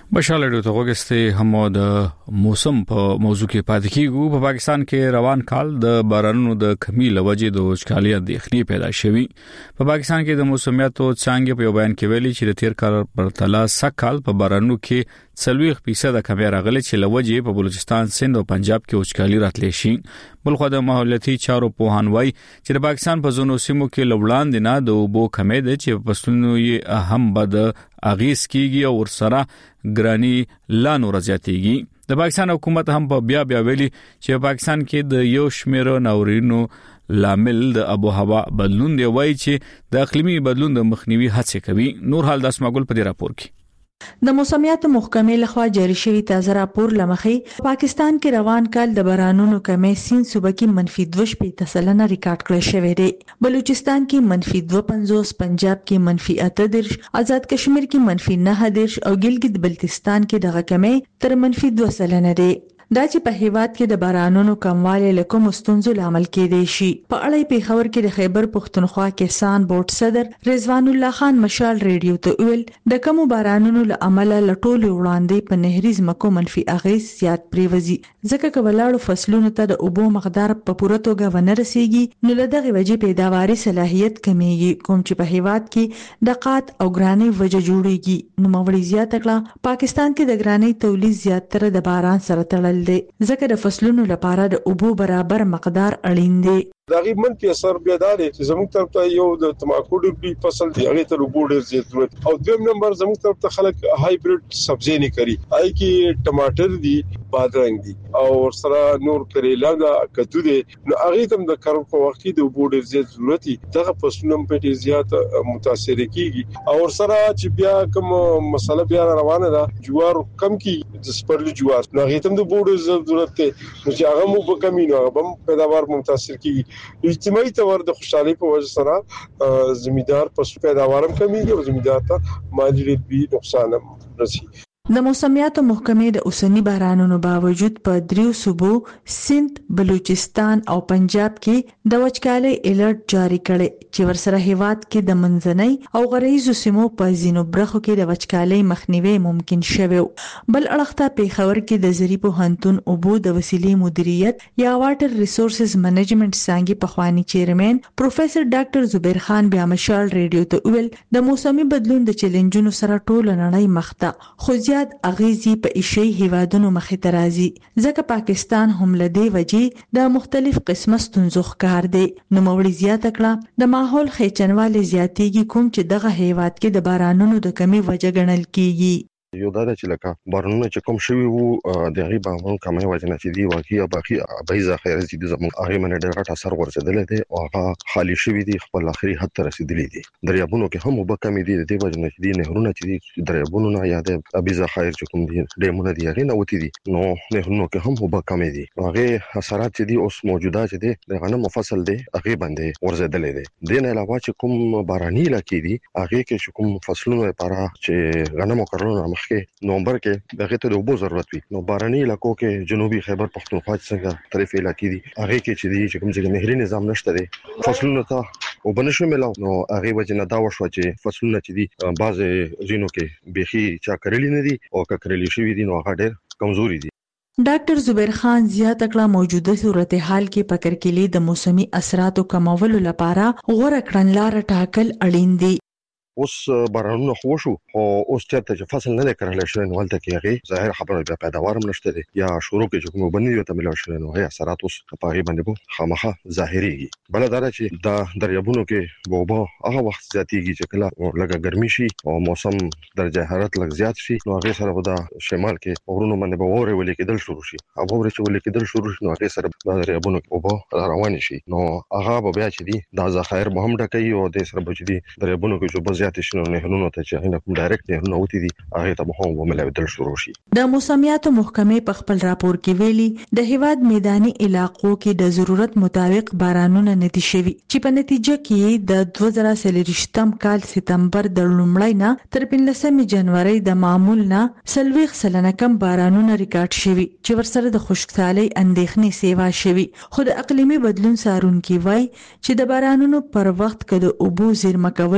A: مشال ډیو ته وګسته هم د موسم په موضوع کې پاتې کیږو. په پاکستان کې روان کال د بارانونو د کمی لوجې د وچکالۍ اندېښنې پیدا شوې. په پاکستان کې د موسمیاتو څنګه په بیان کې ویلي چې د تیر کال پر تلا سکهال په بارانونو کې څلويخ فیصد کمی راغلي چې لوجې په بلوچستان، سند او پنجاب کې وچکالۍ راتلې شي. بلخو د ماحولیاتي چارو په هنوي چې د پاکستان په زونو سیمو کې لوړان دي نه د وبو کمی ده چې په پښتونو یې هم بد اغیز کیږي او ورسره ګرانی لا نور زیاتېږي. د پاکستان حکومت هم په بیا بیا ویلي چې پاکستان کې د یو شمېر ناورینو لامل د ابو هوا بدلون دی، وایي چې د اقلیمي بدلون د مخنیوي هڅه کوي. نور حال د اسماګل په دې راپور کې
O: د موسمیات محکمې لخوا جاری شوی تازه راپور لمخې پاکستان کې روان کال د بارانونو کمی سیند صوبه کې منفي دوه شپږ سلنه ریکارډ کړی شوی دی. بلوچستان کې منفي دوه پنځوس، پنجاب کې منفي اته دېرش، آزاد کشمیر کې منفي نه دېرش او ګلګت بلتستان کې دغه کمی تر منفي دوه سلنه دی. دا چې په هیواد کې د بارانونو کموالی له کوم ستونزو لامل کېدای شي. په اړه پیښور کې د خیبر پښتونخوا کسان بورډ صدر رضوان الله خان مشال ریډیو ته ویل د کوم بارانونو له امله لټول وړاندې په نهري ځمکو منفي اغیز زیات پریوزي، ځکه کبلاړو فصلونو ته د اوبو مقدار په پوره توګه ونه رسیږي، نو له دغه وجې پیداواري صلاحیت کمیږي، کوم چې په هیواد کې د قات او ګرانۍ وجه جوړیږي. نو موري زیاته کړه پاکستان کې د ګرانۍ تولید زیاتره د باران سره تړل دی، ځکه د فصلونو لپاره د اوبو برابر مقدار اړین دی.
D: دغه منفي اثر بیا داري چې زموږ طرف ته یو د تماکو ډېر فصل دی، هغه ته اوبو ډېر زیات ضرورت، او دویم نمبر زموږ طرف ته خلک هایبرید سبزی نه کوي، آی کې ټماټر دي، بادرنګ دي او سره نور کریلا دا کدو دي، نو هغه تم د کارو په وخت کې د اوبو ډېر زیات ضرورت دي، دغه فصلونه په ډېر زیات متاثر کیږي. او سره چې بیا کوم مسله بیا روانه ده جوار کم کی د سپرلی جوار، نو هغه تم د اوبو ډېر ضرورت دی، نو چې هغه مو په کمینو هغه هم پیداوار متاثر کیږي. اجتماعي تور د خوشحالي په وجه سره زمیندار پس پیداوارم کمیږي او زمیندار ته مالی ریټ نقصان رسي.
O: د موسمیاتو محکمې د اوسنی بارانونو باوجود په دریو صوبو سند، بلوچستان او پنجاب کې د وچکالۍ الرټ جاری کړي چې ورسره هیواد کې د منځنۍ او غریزو سیمو په ځینو برخو کې د وچکالۍ مخنیوي ممکن شوی. بل اړخته پیښور کې د زری پوهنتون اوبو د وسیلې مدیریت یا واټر ریسورسز منیجمنت څنګه پخوانی چیرمن پروفیسور ډاکټر زبیر خان بیا مشال ریډیو ته ویل د موسمي بدلون د چیلنجونو سره ټول نړۍ مخ ته خو اغیزی په ایشي هیوادونو مخې ته راځي، ځکه پاکستان هم له دې وجې د مختلف قسمه ستونزو ښکار دی. نو موري زیاته کړه د ماحول خېچنوالي زیاتېږي، کوم چې دغه هیواد کې د بارانونو د کمی وجه ګڼل کیږي.
P: یو دا چې لکه بارانونه چې کوم شوی وو د غیبه هم کمه وجنه چې دی واقعي باقي ابي ذخیره چې د زموږ هغه من ډېر غټ اثر ورسېدل دي او هغه خالی شوی دي، خپل اخري حد ته رسیدلی دي. دریابونو کې هم وبکمې دي د وجنه چې دی نهرونه چې دي دریابونو نه یا د ابي ذخایر چې کوم دي ډیمونه دي هغه نه وتی دي، نو نهرونو کې هم وبکمې دي. هغه اثرات چې دي اوس موجوده چې دي د غنم فصل دي هغه باندې ورزيدل دي. د نه علاوه چې کوم باراني علاقې دي هغه کې کوم فصلونه لپاره چې غنم او کرلو مخکې نومبر کې دغه ته د اوبو ضرورت وي، نو باراني علاقو کې جنوبي خیبر پښتونخوا څنګه طرف علاقې دي هغه کې چې دي چې کوم ځای نهري نظام نشته دي فصلونه ته وبنشو ملاو، نو هغه وجنه دا وشو چې فصلونه چې دي بعض زینو کې بيخي چا کړلی نه دي او کړلی شوی دي، نو هغه ډېر کمزوري دي.
O: ډاکټر زبیر خان زیاته کړه موجوده صورتحال کې پکرکلی د موسمي اثراتو کمولو لپاره غوړه کړنلار ټاکل اړین دي.
P: اوس بارانونه خو شو او اوس چرته چې فصل نه کړل شي نو ولته کې هغه ظاهر خبره د پیداوار نشته دي یا شروع کې چې کوم باندې یو تمل شي نو هي اثرات اوس په هغه باندې بو خامخه ظاهريږي. بل دا چې د دریابونو کې بوبا هغه وخت زیاتېږي چې کله لږه ګرمي شي او موسم درجه حرارت لږ زیات شي، نو هغه سره به د شمال کې اورونو باندې به وره ولې کېدل شروع شي، هغه وره چې ولې کېدل شروع شي نو هغه سره د دریابونو کې بوبا روان شي، نو هغه به بیا چې دي د ذخایر مهم ډکې او د سره به چې دي دریابونو کې جو زیات شي، نو نه ته چې هغه کوم ډایرکټ نه نو وتی دي هغه ته به هم وملودل شروع شي.
O: د موسمیاتو محکمې په خپل راپور کې ویلي د هیواد میداني علاقو کې د ضرورت مطابق بارانونه ندي شوي، چې په نتیجه کې د دوه زره څلوېښتم کال سپتمبر د لومړۍ نه تر پنځلسمې جنوري د معمول نه څلوېښت سلنه کم بارانونه ریکارډ شوي، چې ورسره د خشکسالۍ اندېښنې سیوا شوي. خو د اقلیمي بدلون څارونکي وایي چې د بارانونو پر وخت کې د اوبو زیرمه کولو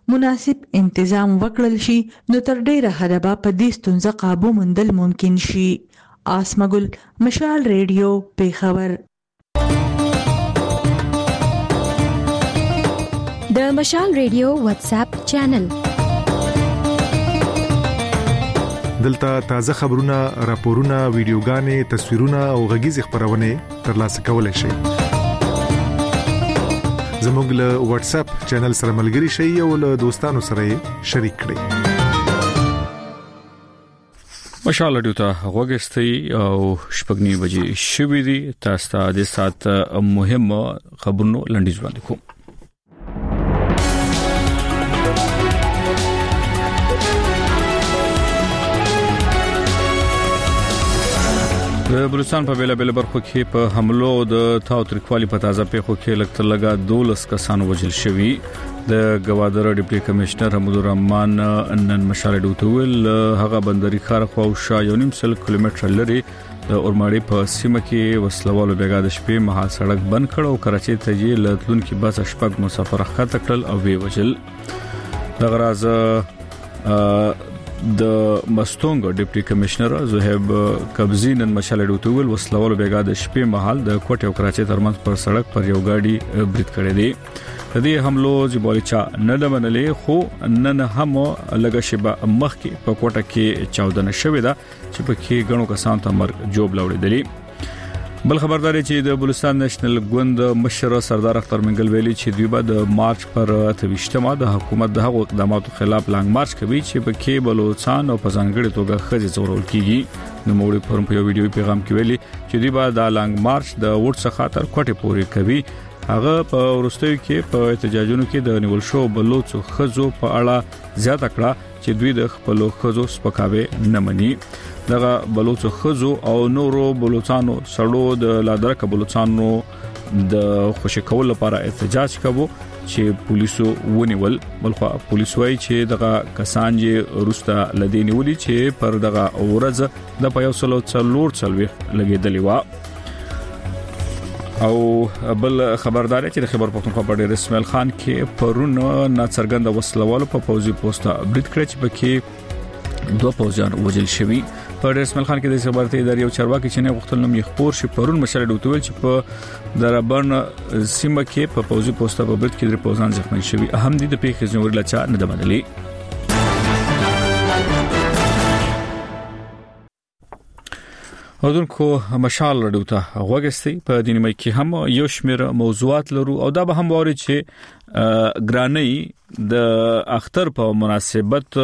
O: مناسب تنظیم وکړل شي نو تر ډیره حده به په دې ستونزه قابو موندل ممکن شي. آسمګل، مشال ریډیو، پیښور.
H: د مشال ریډیو واتس اپ چینل
Q: دلته تازه خبرونه، راپورونه، ویډیوګانې، تصویرونه او غږیز خبرونه ترلاسه کولای شئ. زموږ له واتس اپ چینل سره ملګري شئ او له دوستانو سره شریک کړئ.
A: مشال ډیو ته غوګستي او شپږنی بجې شوې دي. تاسو ته د سات مهم خبرونو لنډیز وړاندې کوم. د بلوچستان په بیلا بیل برخو کې په حملو د تاوتریخوالي په تازه پیښو کې لکه لګا دولس کسانو وژل شوي. د گوادر ډیپټي کمشنر حمود الرحمن نن مشال ډیو ته ویل هغه بندري خار خو شا یو نیم سل کیلومتر لري د اورماړي په سیمه کې وسلوالو بیګا د شپې مهال سړک بند کړ او کراچي ته یې لتلون کې بس شپږ مسافر خاطر کړل او وی وژل. د غراز د مستونګ ډیپټي کمشنر زهيب قبزي نن مشال ډیو ته ویل وسلوالو بیګا د شپې مهال د کوټه او کراچي ترمنځ پر سړک پر یو گاډي برید کړی دی. د دې حملو جبالچا نه دمنلې خو نن هم لګه شبه مخ کې په کوټه کې چاودنه شوې ده چې په کې غنو کسان ته مرګ جوب لوړېدلی. بل خبرداري چې د بلوچستان نېشنل ګوند مشر سردار اختر منګل ویلي چې دوی به د مارچ پر اتهشتمه د حکومت د هغو اقداماتو خلاف لانګ مارچ کوي چې په کې بلوچستان او په ځانګړي توګه خځې زورول کیږي. نو موږ په یو ویډیو پیغام کې ویلي چې دوی به د لانګ مارچ د وټ څخه تر کوټه پورې کوي. هغه په ورستیو کې په احتجاجونو کې د نیول شو بلوچو خزو په اړه زیاته کړه چې دوی د خپل خزو سپکاوي نه مني. دغه بلوچو خزو او نورو بلوچانو سړو د لادرک بلوچانو د خوشی کول لپاره احتجاج کاوه چې پولیسو ونیول. بلخو پولیسو وايي چې دغه کسان یې روسته لدینی ولي چې پر دغه اورز د پیوسلو څلور څلوي لګیدلی و. او بل خبردار چې د خبر پښتونخوا په ډیر اسماعیل خان کې پرون ناڅرګند وسلوالو په پوزي پوسټه برید کړی چې پکې دوه پوزیان وژل شوي. په ډیر اسماعیل خان کې د خبرته ادارې او چارواکي چې نه غوښتل نوم یې خبر شي پرون مشر ډوتویل چې په دربن سیمه کې په پوزي پوسټه په برید کې د پوزان ځخمي شوي. اهم دي د پیښې زموږ لچا نه د بدلی. اودونکو مشال ډیو ته غوګستي په دیني مې کې هم یو شمېر موضوعات لرو او دا به هم واري چې ګرانۍ د اختر په مناسبت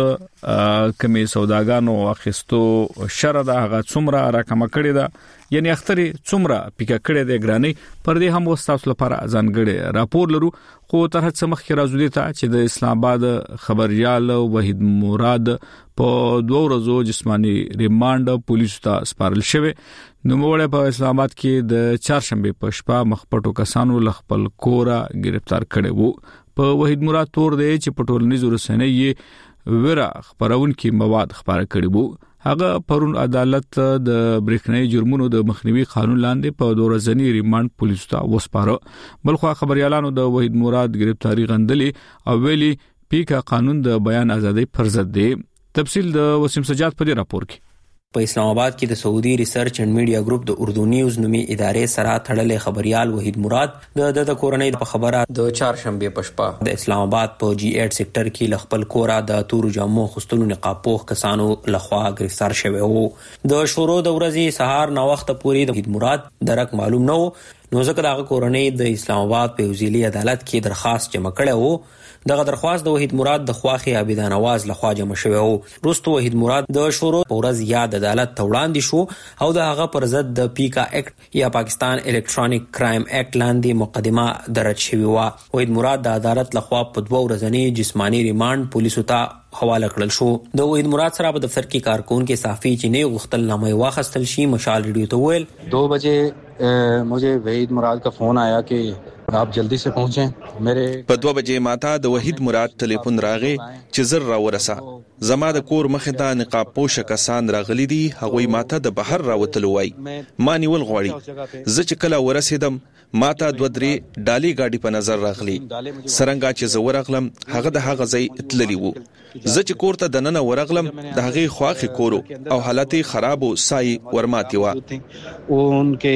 A: کمی سوداګانو اخیستو شر د هغه څومره راکمه کړی ده یعنی اختر څومره پیکه کړی دی ګرانۍ پر دې هم وستاسو لپاره ځانګړي راپور لرو. خو تر هڅه مخکې راځو دي ته چې د اسلام آباد خبريال وحید مراد په دوه ورځو جسمانی ریماند پولیسو ته سپارل شوی. نو موږ په اسلام آباد کې د چهارشنبه په شپه مخپټو کسانو خپل کورا گرفتار کړي وو. په وحید مراد تور دی چې په ټولنیزو رسنیو ورا خبرون کې مواد خبره کړي وو. هغه پرون عدالت د برېښنايي جرمونو د مخنیوي قانون لاندې په دوه ورځنی ریماند پولیسو ته وسپاره. بلخو خبريالانو د وحید مراد گرفتاری غندلې او ویلي پیکا قانون د بیان ازادي پر ضد دی. تفصیل د وسیم سجاد په دې راپور کې.
R: په اسلام آباد کې د سعودي ریسرچ اینڈ میډیا ګروپ د اردو نیوز نومي ادارې سره تړلې خبريال وحید مراد د د کورنۍ په خبره د چهارشنبه په شپه د اسلام آباد په جی ایټ سېکټر کې خپل کورا د تور جامو خستلو نقاب پوښ کسانو لخوا گرفتار شوی وو. د شورو د ورځې سهار نو وخت پورې د وحید مراد درک معلوم نه وو. نو ځکه د کورنۍ د اسلام آباد په وزیري عدالت کې درخواست جمع کړه وو. دغه درخواست د وحید مراد د خواخي عابدان आवाज لخوا جمع شوی وو. وروسته وحید مراد د شورو پورز یاد عدالت ته وړاندې شو او د هغه پر ضد د پیکا اکټ یا پاکستان الکترونیک کرایم اکټ لاندې مقدمه درج شوی و. وحید مراد د عدالت لخوا په دوه ورځنی جسمانی ریماند پولیسو ته حواله کړل شو. د وحید مراد سره په دفتر کې کارکون کې صافي چې نه غختل نامه واخستل شي. مشال ریډیو ته ویل
S: دو بجے مجھے وحید مراد کا فون آیا کہ آپ جلدی سے پہنچیں. میرے
B: په دوه بجې ماته د وحید مراد ټلیفون راغی چې زر را ورسه زما د کور مخې ته نقاب پوش کسان راغلي دي، هغوی ماته د بهر راوتلو وای، ما نیول غواړي. زه چې کله ورسېدم ماته دوه درې ډالۍ گاډي په نظر راغلي. سرنګا چې زه ورغلم هغه د هغه ځای تللی وو. زه چې کور ته دننه ورغلم د هغې خواخې کورو او حالت خراب او سای ورماتي وا.
S: उनके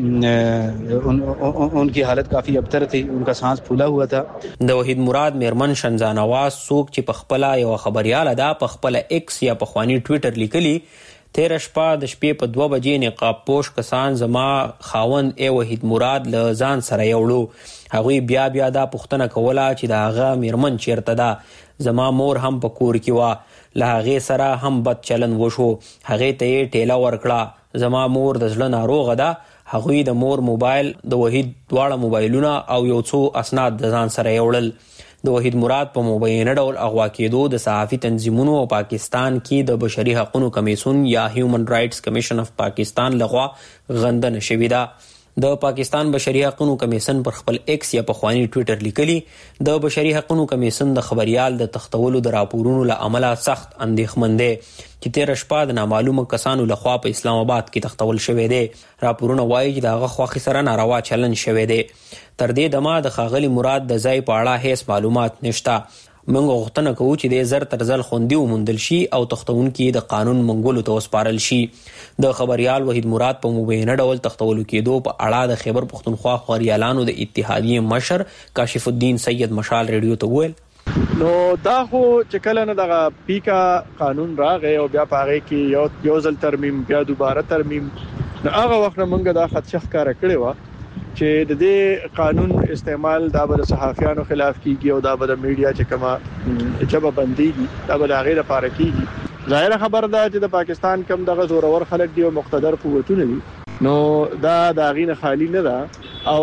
S: उनकी हालत काफी अबतर थी, उनका सांस फूला हुआ था.
R: د وحید مراد میرمن شنزانواز سوک چې په خپل یو خبريال ادا په خپل ایکس یا په خواني ټوئیټر لیکلي تیر شپه د شپې په دوه بجې نقاب پوش کسان زما خاوند ای وحید مراد له ځان سره یوړو. هغوی بیا بیا دا پوښتنه کوله چې د هغه میرمن چیرته ده. زما مور هم په کور کې وه، له هغې سره هم بد چلن وشو. هغې ته یې ټیله ورکړه. زما مور د زړه ناروغه ده. هغوی د مور موبایل، د وحید دواړه موبایلونه او یو څو اسناد د ځان سره یوړل. د وحید مراد په مبینه ډول اغوا کېدو د صحافي تنظیمونو او پاکستان کې د بشري حقوقو کمیسیون یا هیومن رائټس کمیشن اف پاکستان لخوا غندنه شوې ده. د پاکستان بشري حقوقو کمیسیون پر خپل ایکس یا پخوانی ټوئیټر لیکلي د بشري حقوقو کمیسیون د خبريال د تختولو د راپورونو له امله سخت اندېښمن دی چې تیر شپه د نامعلومه کسانو لخوا په اسلام آباد کې تختول شوی دی. راپورونه وایي چې د هغه خواخي سره ناروا چلن شوی دی. تر دې دمه د ښاغلي مراد د ځای په اړه هیڅ معلومات نشته. موږ غوښتنه کوو چې د زر تر ځل خوندي وموندل شي او تختونکي د قانون منګولو ته وسپارل شي. د خبريال وحید مراد په مبینه ډول تختولو کېدو په اړه د خیبر پښتونخوا خبريالانو د اتحادیې مشر کاشف الدین سید مشال ریډیو ته وویل
T: نو دا خو چې کله نه دغه پیکا قانون راغی او بیا پاره کې یو یو ځل ترمیم بیا دوباره ترمیم، نو هغه وخت موږ دا خدشه ښکارا کړی و چې د دې قانون استعمال دا به صحافیانو خلاف کیږي او دا به د میډیا چې کما جبه بنديږي دا به هغه لپاره کیږي. ظاهر خبر ده چې د پاکستان کم دغه زورور خلک دی او مقتدر قوتونه دي، نو دا د غینه خالی نه ده او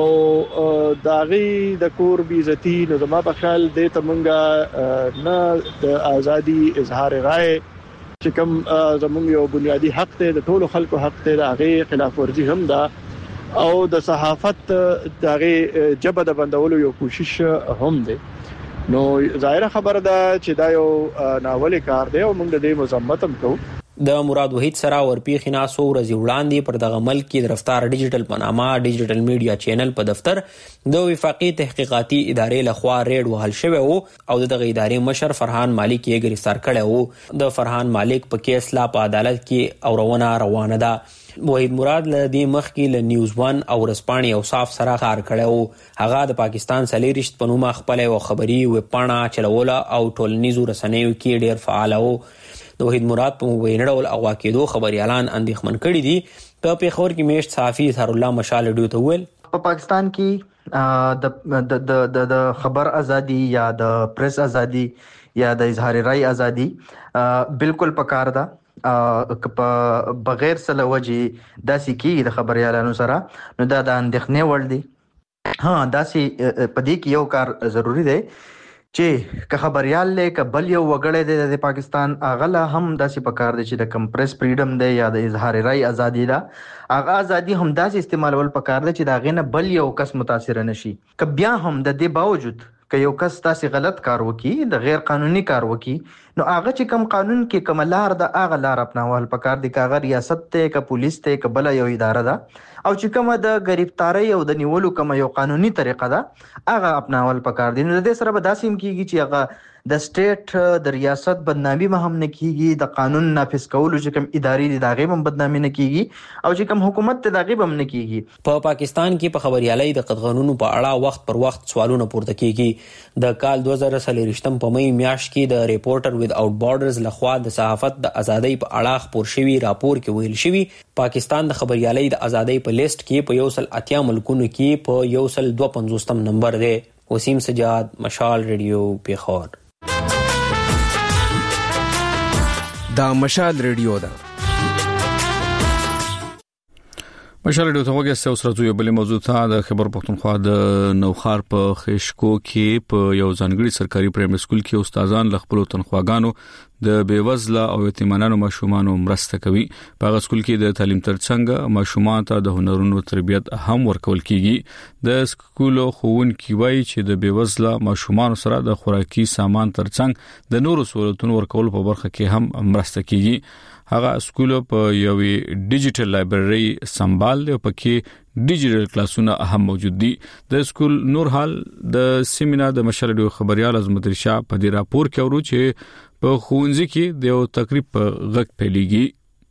T: دا غي د کور بي عزتي نو زما په خیال د تمنګا نه د ازادي اظهار رائے چې کوم زموږ یو بنیادی حق ته د ټولو خلکو حق ته د هغه خلاف ورزي هم ده او د صحافت دغه جبه د بندولو یو کوشش هم ده. نو ظاهر خبره ده چې دا یو ناول کار دی او موږ د دې مذمت هم کوو.
R: د مراد وحید سره ورپیښ نه سو ورځې وړاندې پر دغه ملک کې د رفتار ډیجیټل پنامه ډیجیټل میډیا چینل په دفتر د وفاقي تحقیقاتي ادارې لخوا ریډ وهل شوی وو او دغه ادارې مشر فرحان مالک یې گرفتار کړی وو. د فرحان مالک په کیس لا په عدالت کې اورونه روانه ده. وحید مراد له دې مخکې له نیوز ون او رسپانې او صاف سره کار کړی وو. هغه د پاکستان سلیریشت په نوم خپل یو خبري ویبپاڼه چلوله او ټولنیزو رسنیو کې ډېر فعال وو. د وحید مراد په مبینه ډول اغوا کېدو خبريالان اندېښمن کړي دي. په پیښور کې میشت صحافي اظهار الله مشال ډیو ته ویل
U: په پاکستان کې د د د خبر ازادي یا د پریس ازادي یا د اظهار رائے ازادي بالکل پکار ده. بغیر سره وجه داسې کې د خبريالانو سره نو دا د اندېښنې وړ دي. ها داسې پدې کې یو کار ضروری دی چې که خبريال له کبل یو وګړی د پاکستان اغله هم داسې پکار دي چې د کمپریس فریډم دی یا د اظهار رائے ازادي ده اغه ازادي هم داسې استعمالول پکار دي چې دا غنه بل یو کس متاثر نشي. که بیا هم د دې باوجود که یو کس تاسو غلط کار وکي د غیر قانوني کار وکي نو هغه چې کم قانون کې کملار د اغه لار اپناول پکار دي کاغه ریاست ته ک پولیس ته ک بل یو اداره ده او چې کومه د گرفتاری او د نیولو کومه یو قانوني طریقه ده هغه اپناول پکار دي. نو د دې سره به داسیم کیږي چې هغه د سټیټ د ریاست بدنامي به هم نه کیږي، د قانون نافذ کولو چې کوم ادارې دي داغه هم بدنامي نه کیږي او چې کوم حکومت ته داغه هم نه کیږي.
R: په پاکستان کې په خبريالۍ د قانونو په اړه وخت پر وخت سوالونه پورته کیږي. د کال دوه زره څلور په مې میاشت کې د ریپورټر وداوټ بارډرز لخوا د صحافت د ازادۍ په اړه خبر شوی راپور کې ویل شوی پاکستان د خبريالۍ د ازادۍ په لیست کې په یو سل اتیا ملکونو کې په یو سل دوه پنځوستم نمبر دی. وسیم سجاد مشال ریډیو پیښور.
V: دا مشال ریډیو ده.
A: مشال ډیو ته وګورئ اوس راځو یو بل موضوع ته د خبر پښتونخوا د نوخار په خشکو کې په یو ځانګړي سرکاري پرایمري سکول کې استادان ل خپل تنخواګانو د بیوزله او یتیمانو ماشومانو مرسته کوي. په هغه سکول کې د تعلیم ترڅنګ ماشومان ته د هنرونو تربیت هم ورکول کیږي. د سکول خوونکي وایي چې د بیوزله ماشومان سره د خوراکي سامان ترڅنګ د نورو سہولتونو ورکول په برخه کې هم مرسته کیږي. هغه سکول په یوې ډیجیټل لایبرری سمبال دی او پکې ډیجیټل کلاسونه هم موجود دي. د سکول نور حال د سیمینار د مشرډو خبريال عظمت رشا په دې راپور کې ورو چې په خونځي کې د یو تقریب په غږ پیلېږي.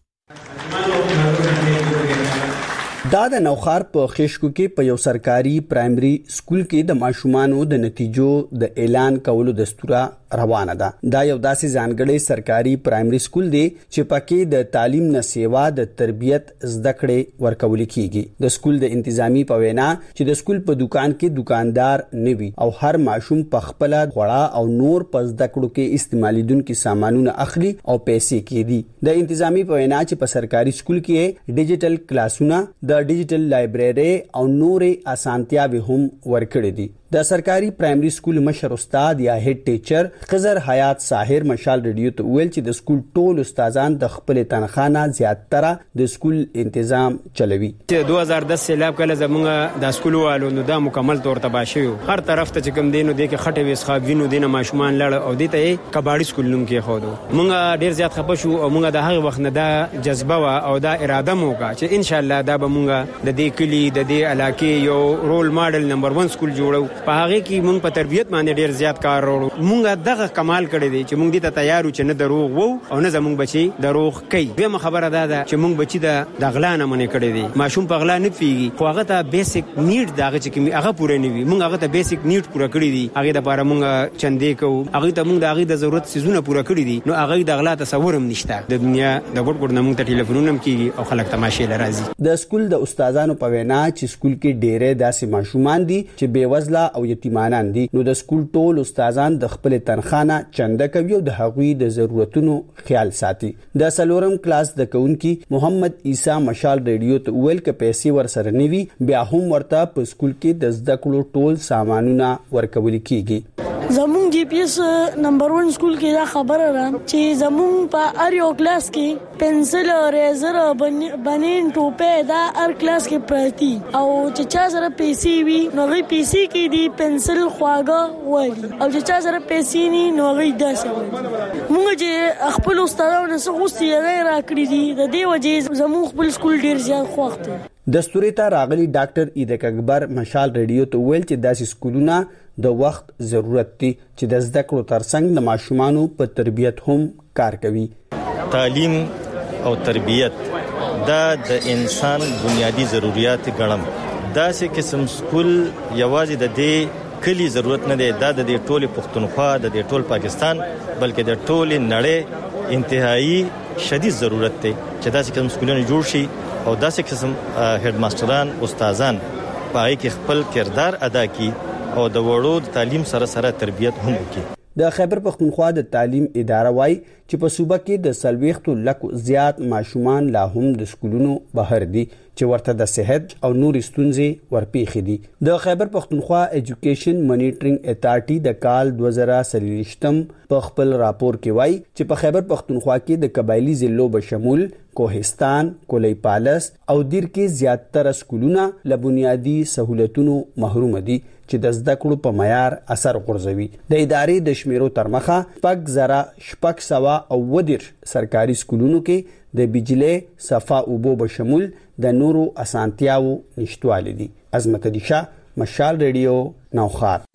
E: دا د نوخار په خشکو کې په یو سرکاري پرایمري سکول کې د ماشومانو د نتیجو د اعلان کولو دستور روانه ده. دا یو داسې ځانګړی سرکاري پرایمري سکول دی چې پکې د تعلیم نه سیوا د تربیت زده کړې ورکول کیږي. د سکول د انتظامی په وینا چې د سکول په دکان کې دکاندار نوي او هر ماشوم په خپل غوړه او نور په زده کړو کې استعمالیدونکو سامانونه اخلي او پیسې کېدي. د انتظامی په وینا چې په سرکاري سکول کې ډیجیټل کلاسونه د ډیجیټل لایبرری او نورې اسانتیاوې هم ورکړې دي. د سرکاري پرایمري سکول مشر استاد یا هډ ټیچر خضر حیات ساحر مشال ریډیو ته ویل چې د سکول ټول استادان د خپل تنخواه زیاتره د سکول تنظیم چلوي.
V: چې دوه هزار دس سیلاب کله زمونږ د سکول والو نو دا مکمل تور تباہ شو. هر طرف ته چې کوم دینو د کې خټه وسخه وینو دینه ماشومان لړ او دته کباړي سکول نوم کې خو دو مونږ ډیر زیات خپه شو او مونږ د هغه وخت نه دا جذبه وا او دا اراده مو کا چې ان شاء الله دا به مونږ د دې کلی د دې علاقې یو رول ماډل نمبر ون سکول جوړو. په هغه کې مونږ په تربیت باندې ډیر زیات کار وکړو. مونږ دغه کمال کړی دی چې مونږ دې ته تیار و چې نه دروغ وو او نه زمونږ بچي دروغ کوي. دغه خبره ده چې مونږ بچي د غلا نه منې کړی دی. ماشوم په غلا نه پیږي خو هغه ته بیسیک نیډ دغه چې هغه پوره نه وي. مونږ هغه ته بیسیک نیډ پوره کړی دي. هغه د لپاره مونږ چندې کوو. هغه ته مونږ د هغه د ضرورت سيزونه پوره کړی دي. نو هغه د غلا تصور هم نشته. د دنیا د ګډ ګډ نه مونږ ته ټلیفونونه هم کیږي او خلک تماشې لراځي.
E: د سکول د استادانو په وینا چې سکول کې ډېرې داسې ماشومان دي چې بیوزله او یتیمانان دي. نو د سکول ټول استادان د خپل تنخانه چنده کوي او د هغوی د ضرورتونو خیال ساتي. د سلورم کلاس د کونکي محمد عیسی مشال ریډیو ته ویل ک پیسې ور سره نیوي بیا هم ورته په سکول کې د زده کړو ټول سامانونه ورکول کیږي.
W: زمون جی پی ایس نمبر ون سکول کې دا خبره ده چې زمون په هر یو کلاس کې پنسل او ریزر او بنین ټوپه دا هر کلاس کې پراتی او چې چا سره پیسې وي نو غي پیسې کې دی پنسل خواګه وایي او چې چا سره پیسې نه نو غي داسه وایي. موږ چې خپل استادانو څخه غوستي را کړی دي د دې وجې زمون خپل سکول ډیر زیات خوښ دی.
E: دستوري ته راغلي ډاکټر ایدک اکبر مشال ریډیو ته ویل چې داسې سکولونه د وخت ضرورت دي چې د زده کړو ترڅنګ د ماشومانو په تربیت هم کار کوي.
X: تعلیم او تربیت دا د انسان بنیادی ضرورت ګڼم. دا چې قسم سکول یوازې د دې کلی ضرورت نه دی. دا د دې ټول پښتونخوا د دې ټول پاکستان بلکې د ټول نړۍ انتهایی شدید ضرورت دی چې دا چې سکولونه جوړ شي او داسې قسم هډ ماستران استادان پای کې خپل کردار ادا کړي او د وړو تعلیم سره سره تربیت هم وکړي.
E: د خیبر پختونخوا د تعلیم اداره وايي چې په صوبه کې د سلويختو لکو زیات ماشومان لا هم د سکولونو بهر دي چې ورته د صحت او نور ستونزې ورپېخي دي. د خیبر پختونخوا ایجوکیشن مانیټرینګ اتارټي د کال دوه زره څلوېښتم په خپل راپور کې وايي چې په خیبر پختونخوا کې د قبایلی ضلعو بشمول کوهستان، کولی پالس او دیر کې زیاتره سکولونه له بنیادی سہولتونو محروم دي چې د زده کړو په معیار اثر غورځوي. د ادارې د شمیرو تر مخه پک زره شپږ سوه او ودیر سرکاري سکولونو کې د بجلی صفا اوبو بشمول د نورو اسانتیاو نشټوالی دي. عظمت دیشا مشال ریډیو نوخار.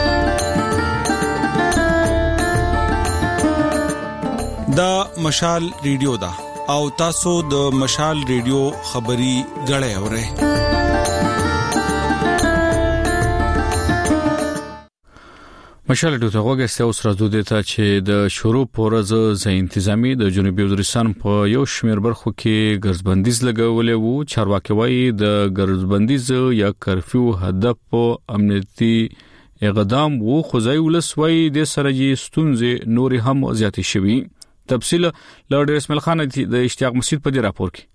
Y: دا مشال ریډیو دا او تاسو د مشال ریډیو خبري غړې اورئ.
A: مشال ډیو ته وګورئ اوس راځو د ته چې د شروع پورزه ز انتظامی د جنوبي وزیرستان په یو شمیر برخو کې ګرځبندیز لګولې وو. چارواکي وایي د ګرځبندیز یا کرفیو هدف په امنیتي اقدام وو خو ځای ولسوي د سرجي ستونزې نور هم زیاتې شوي. تفصیل لورډ اسماعیل خان د اشتیاق مسجد په دې راپور کې.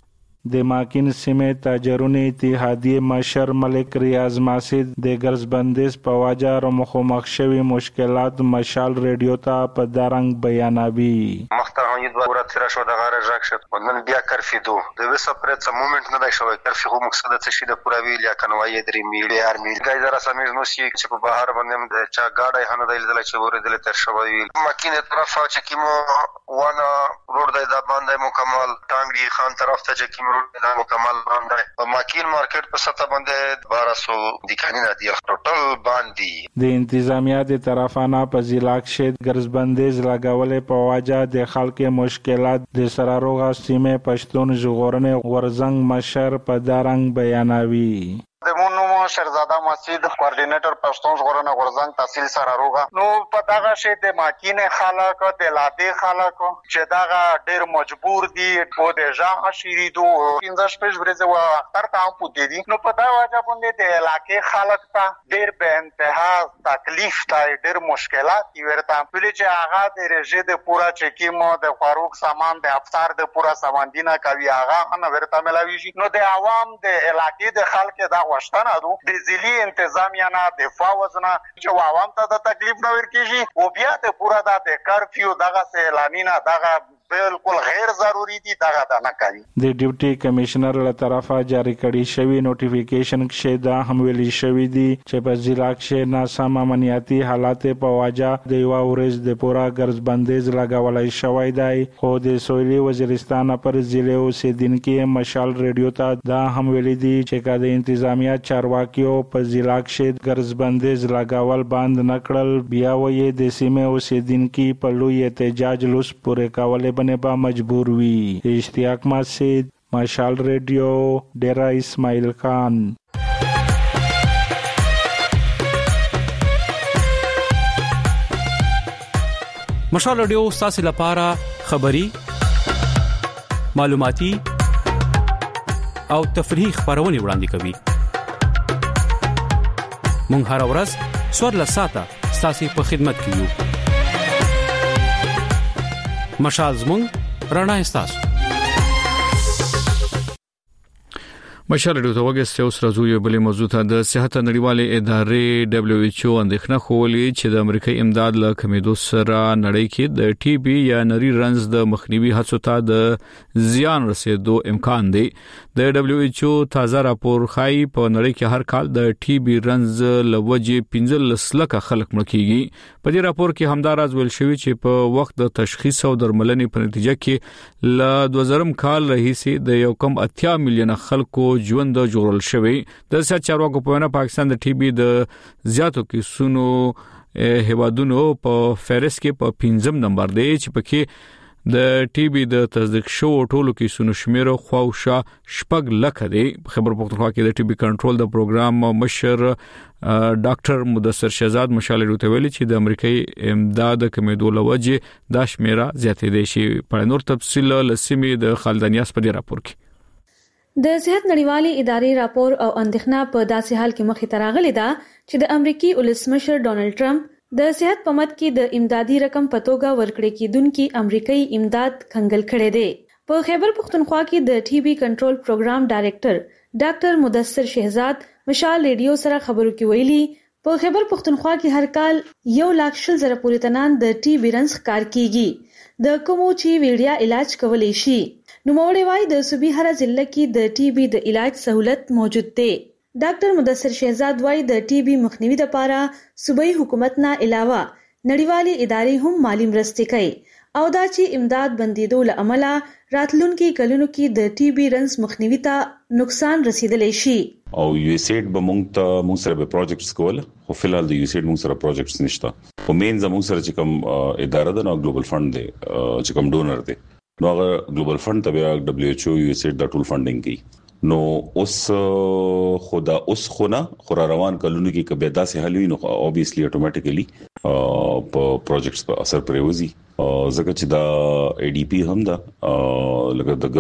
C: د ماکین سیمه تاجرونی اتحادیه مشر ملک ریاض ماسد د ګرځبندیز په واجه را مخامخ شوي مشکلات مشال رادیو ته په دارنګ بیانوي.
F: مختار یو ورځ تر شو د غاره ژغ شت ونن بیا کرفی دو د وسه پرې څه مومنت نه دی شوی. کرفی خو مقصد څه شي د پورا ویل یا کنوای درې میډیا ارمی ګای زرا سمې نو شي چې په بهر باندې د چا گاډي هنه دی دل چې ور دل تر شوی ماکینه طرف چې کیمو وانا روډ دی دا باندې مکمل ټانګړي خان طرف ته چې کیمو روډ دا مکمل باندې ماکین مارکیټ په سطح باندې بارہ سو دکانونه دي ټوټل باندې
C: د انتظامیه د طرفانه په ضلع کې ګرځبندیز لګولې په واجه د خلکو مشکلات د سراروغه سیمه پښتون ژغورنې ورزنګ مشر په دارنګ بیانوي.
G: د مونږ شهزاده مسجد کوارډینیټر پښتون ژغورنې غورځنګ تحصیل سره روغه نو په دغه شی د ماکینه خلک د لاده خلک چې دغه ډیر مجبور دي په د ځان شيري دو پنځه شپږ ورځې و اختر ته هم پوتې دي نو په دا وجه باندې د علاقې خلک ته ډیر به انتها تکلیف ته ډیر مشکلات ورته ولې چې هغه د رژې د پورا چکیمو د فاروق سامان د افطار د پورا سامان دینه کوي هغه نه ورته ملاوي شي نو د عوام د علاقې د خلک د واشتنه دو د ځلي انتظامیه نه د فاوزنه چې عوام ته د تکلیف نه ورکیږي او بیا د پورا د کرفیو دغه اعلانینه دغه بالکل غیر ضروری دي دغه د نه کوي. د
C: ډیوټي کمشنر له طرفه جاری کړي شوی نوټیفیکیشن کې دا هم ویلي شوی دی چې په ضلع کې ناسم امنیتي حالات په واجه د یو ورځ د پورا ګرځبندیز لګولای شوی دی خو د سویلي وزیرستان پر ضلع اوسیدونکو مشال رادیو ته دا هم ویلي دی چې کله انتظامیه چارواکیو په ضلع کې ګرځبندیز لګول بند نکړل بیا وې د سیمه اوسیدونکو په لوی احتجاج لوس پورې کولې بنه با مجبور وی. اشتیاق مسجد مشال رادیو ډیرا اسماعیل خان.
J: مشال رادیو ستاسو لپاره خبري معلوماتي او تفریحي خبرونه وړاندې کوي. مونږ هر ورځ څوارلس ساعته ستاسو په خدمت کې یو. مشال زمون رڼا استاسو
A: مشال رادیو ته وګورئ اوس راځو یو بل موضوع ته. د صحت نړیوالې ادارې دبليو ایچ او اندېښنه خولي چې د امریکای امداد له کمیدو سره نړۍ کې د ټي بي یا نری رنز د مخنیوي هڅو ته د زیان رسیدو امکان دی. د دبليو ایچ او تازه راپور ښایي په نړۍ کې هر کال د ټي بي رنز لوجې پنځه لک خلک مړ کیږي. په دې راپور کې همداراز ویل شوی چې په وخت د تشخیص او درملنې په نتیجه کې ل دوه زره کال راهیسې د یو کم اتیا میلیونه خلکو ژوند جوړل شوی. د سیاست چارواکو په وینا پاکستان د ټي بي د زیاتو کیسونو هیوادونو په فهرست کې په پنځم نمبر دی چې پکې د ټي بي د تصدیق شو ټولو کیسونو شمیر خواوشا شپږ لک دی. خبر پختونخوا کې د ټي بي کنټرول د پروګرام مشر ډاکټر مدثر شهزاد مشال رادیو ویلي چې د امریکای امداد کمیدو لوجه د شمیره زیاتې دي شي. په نور تفصیل لسمې د خالدانیاس په راپور کې
K: د صحت نړیوالې ادارې راپور او اندېښنه په داسې حال کې مخې ته راغلې ده چې د امریکای ولسمشر ډونالد ټرمپ د صحت په مد کې د امدادي رقم په توګه ورکړې کېدونکي امریکایي امداد کنګل کړي دي. په خیبر پختونخوا کې د ټي بي کنټرول پروګرام ډایریکټر ډاکټر مدثر شهزاد مشال رادیو سره خبرو کې ویلي په خیبر پختونخوا کې هر کال یو لاک شل زره پورې تنان د ټي بي رنز ښکار کیږي د کومو چې ویډیا علاج کولای شي. نو موړې وای د صوبې هر ضلع کې د ټي بي د علاج سہولت موجود دی. ډاکټر مدثر شهزاد وای د ټي بي مخنیوي لپاره صوبایي حکومت نه علاوه نړیوالې ادارې هم مالی مرستې کوي او دا چې امداد بندیدو له امله راتلونکي کلونو کې د ټي بي رنز مخنیوي ته نقصان رسیدلی شي.
Z: او یو ایس ایډ به مونږ ته مونږ سره به پروجیکټس کول خو فلحال د یو ایس ایډ مونږ سره پروجیکټس نشته. او مین زموږ سره چې کوم اداره ده نو ګلوبل فند دی چې کوم ډونر دی نو هغه ګلوبل فند ته بیا دبليو ایچ او یو ایس ایډ د ټول فندینګ کوي. نو اوس خدا اوس خونه خور روان کلونو کې کبه داسې حل وي نو اوبویسلی اتوماتیکلی په پروجیکټس په اثر پرېوزي. ځکه چې دا ای ډي پی هم دا لکه د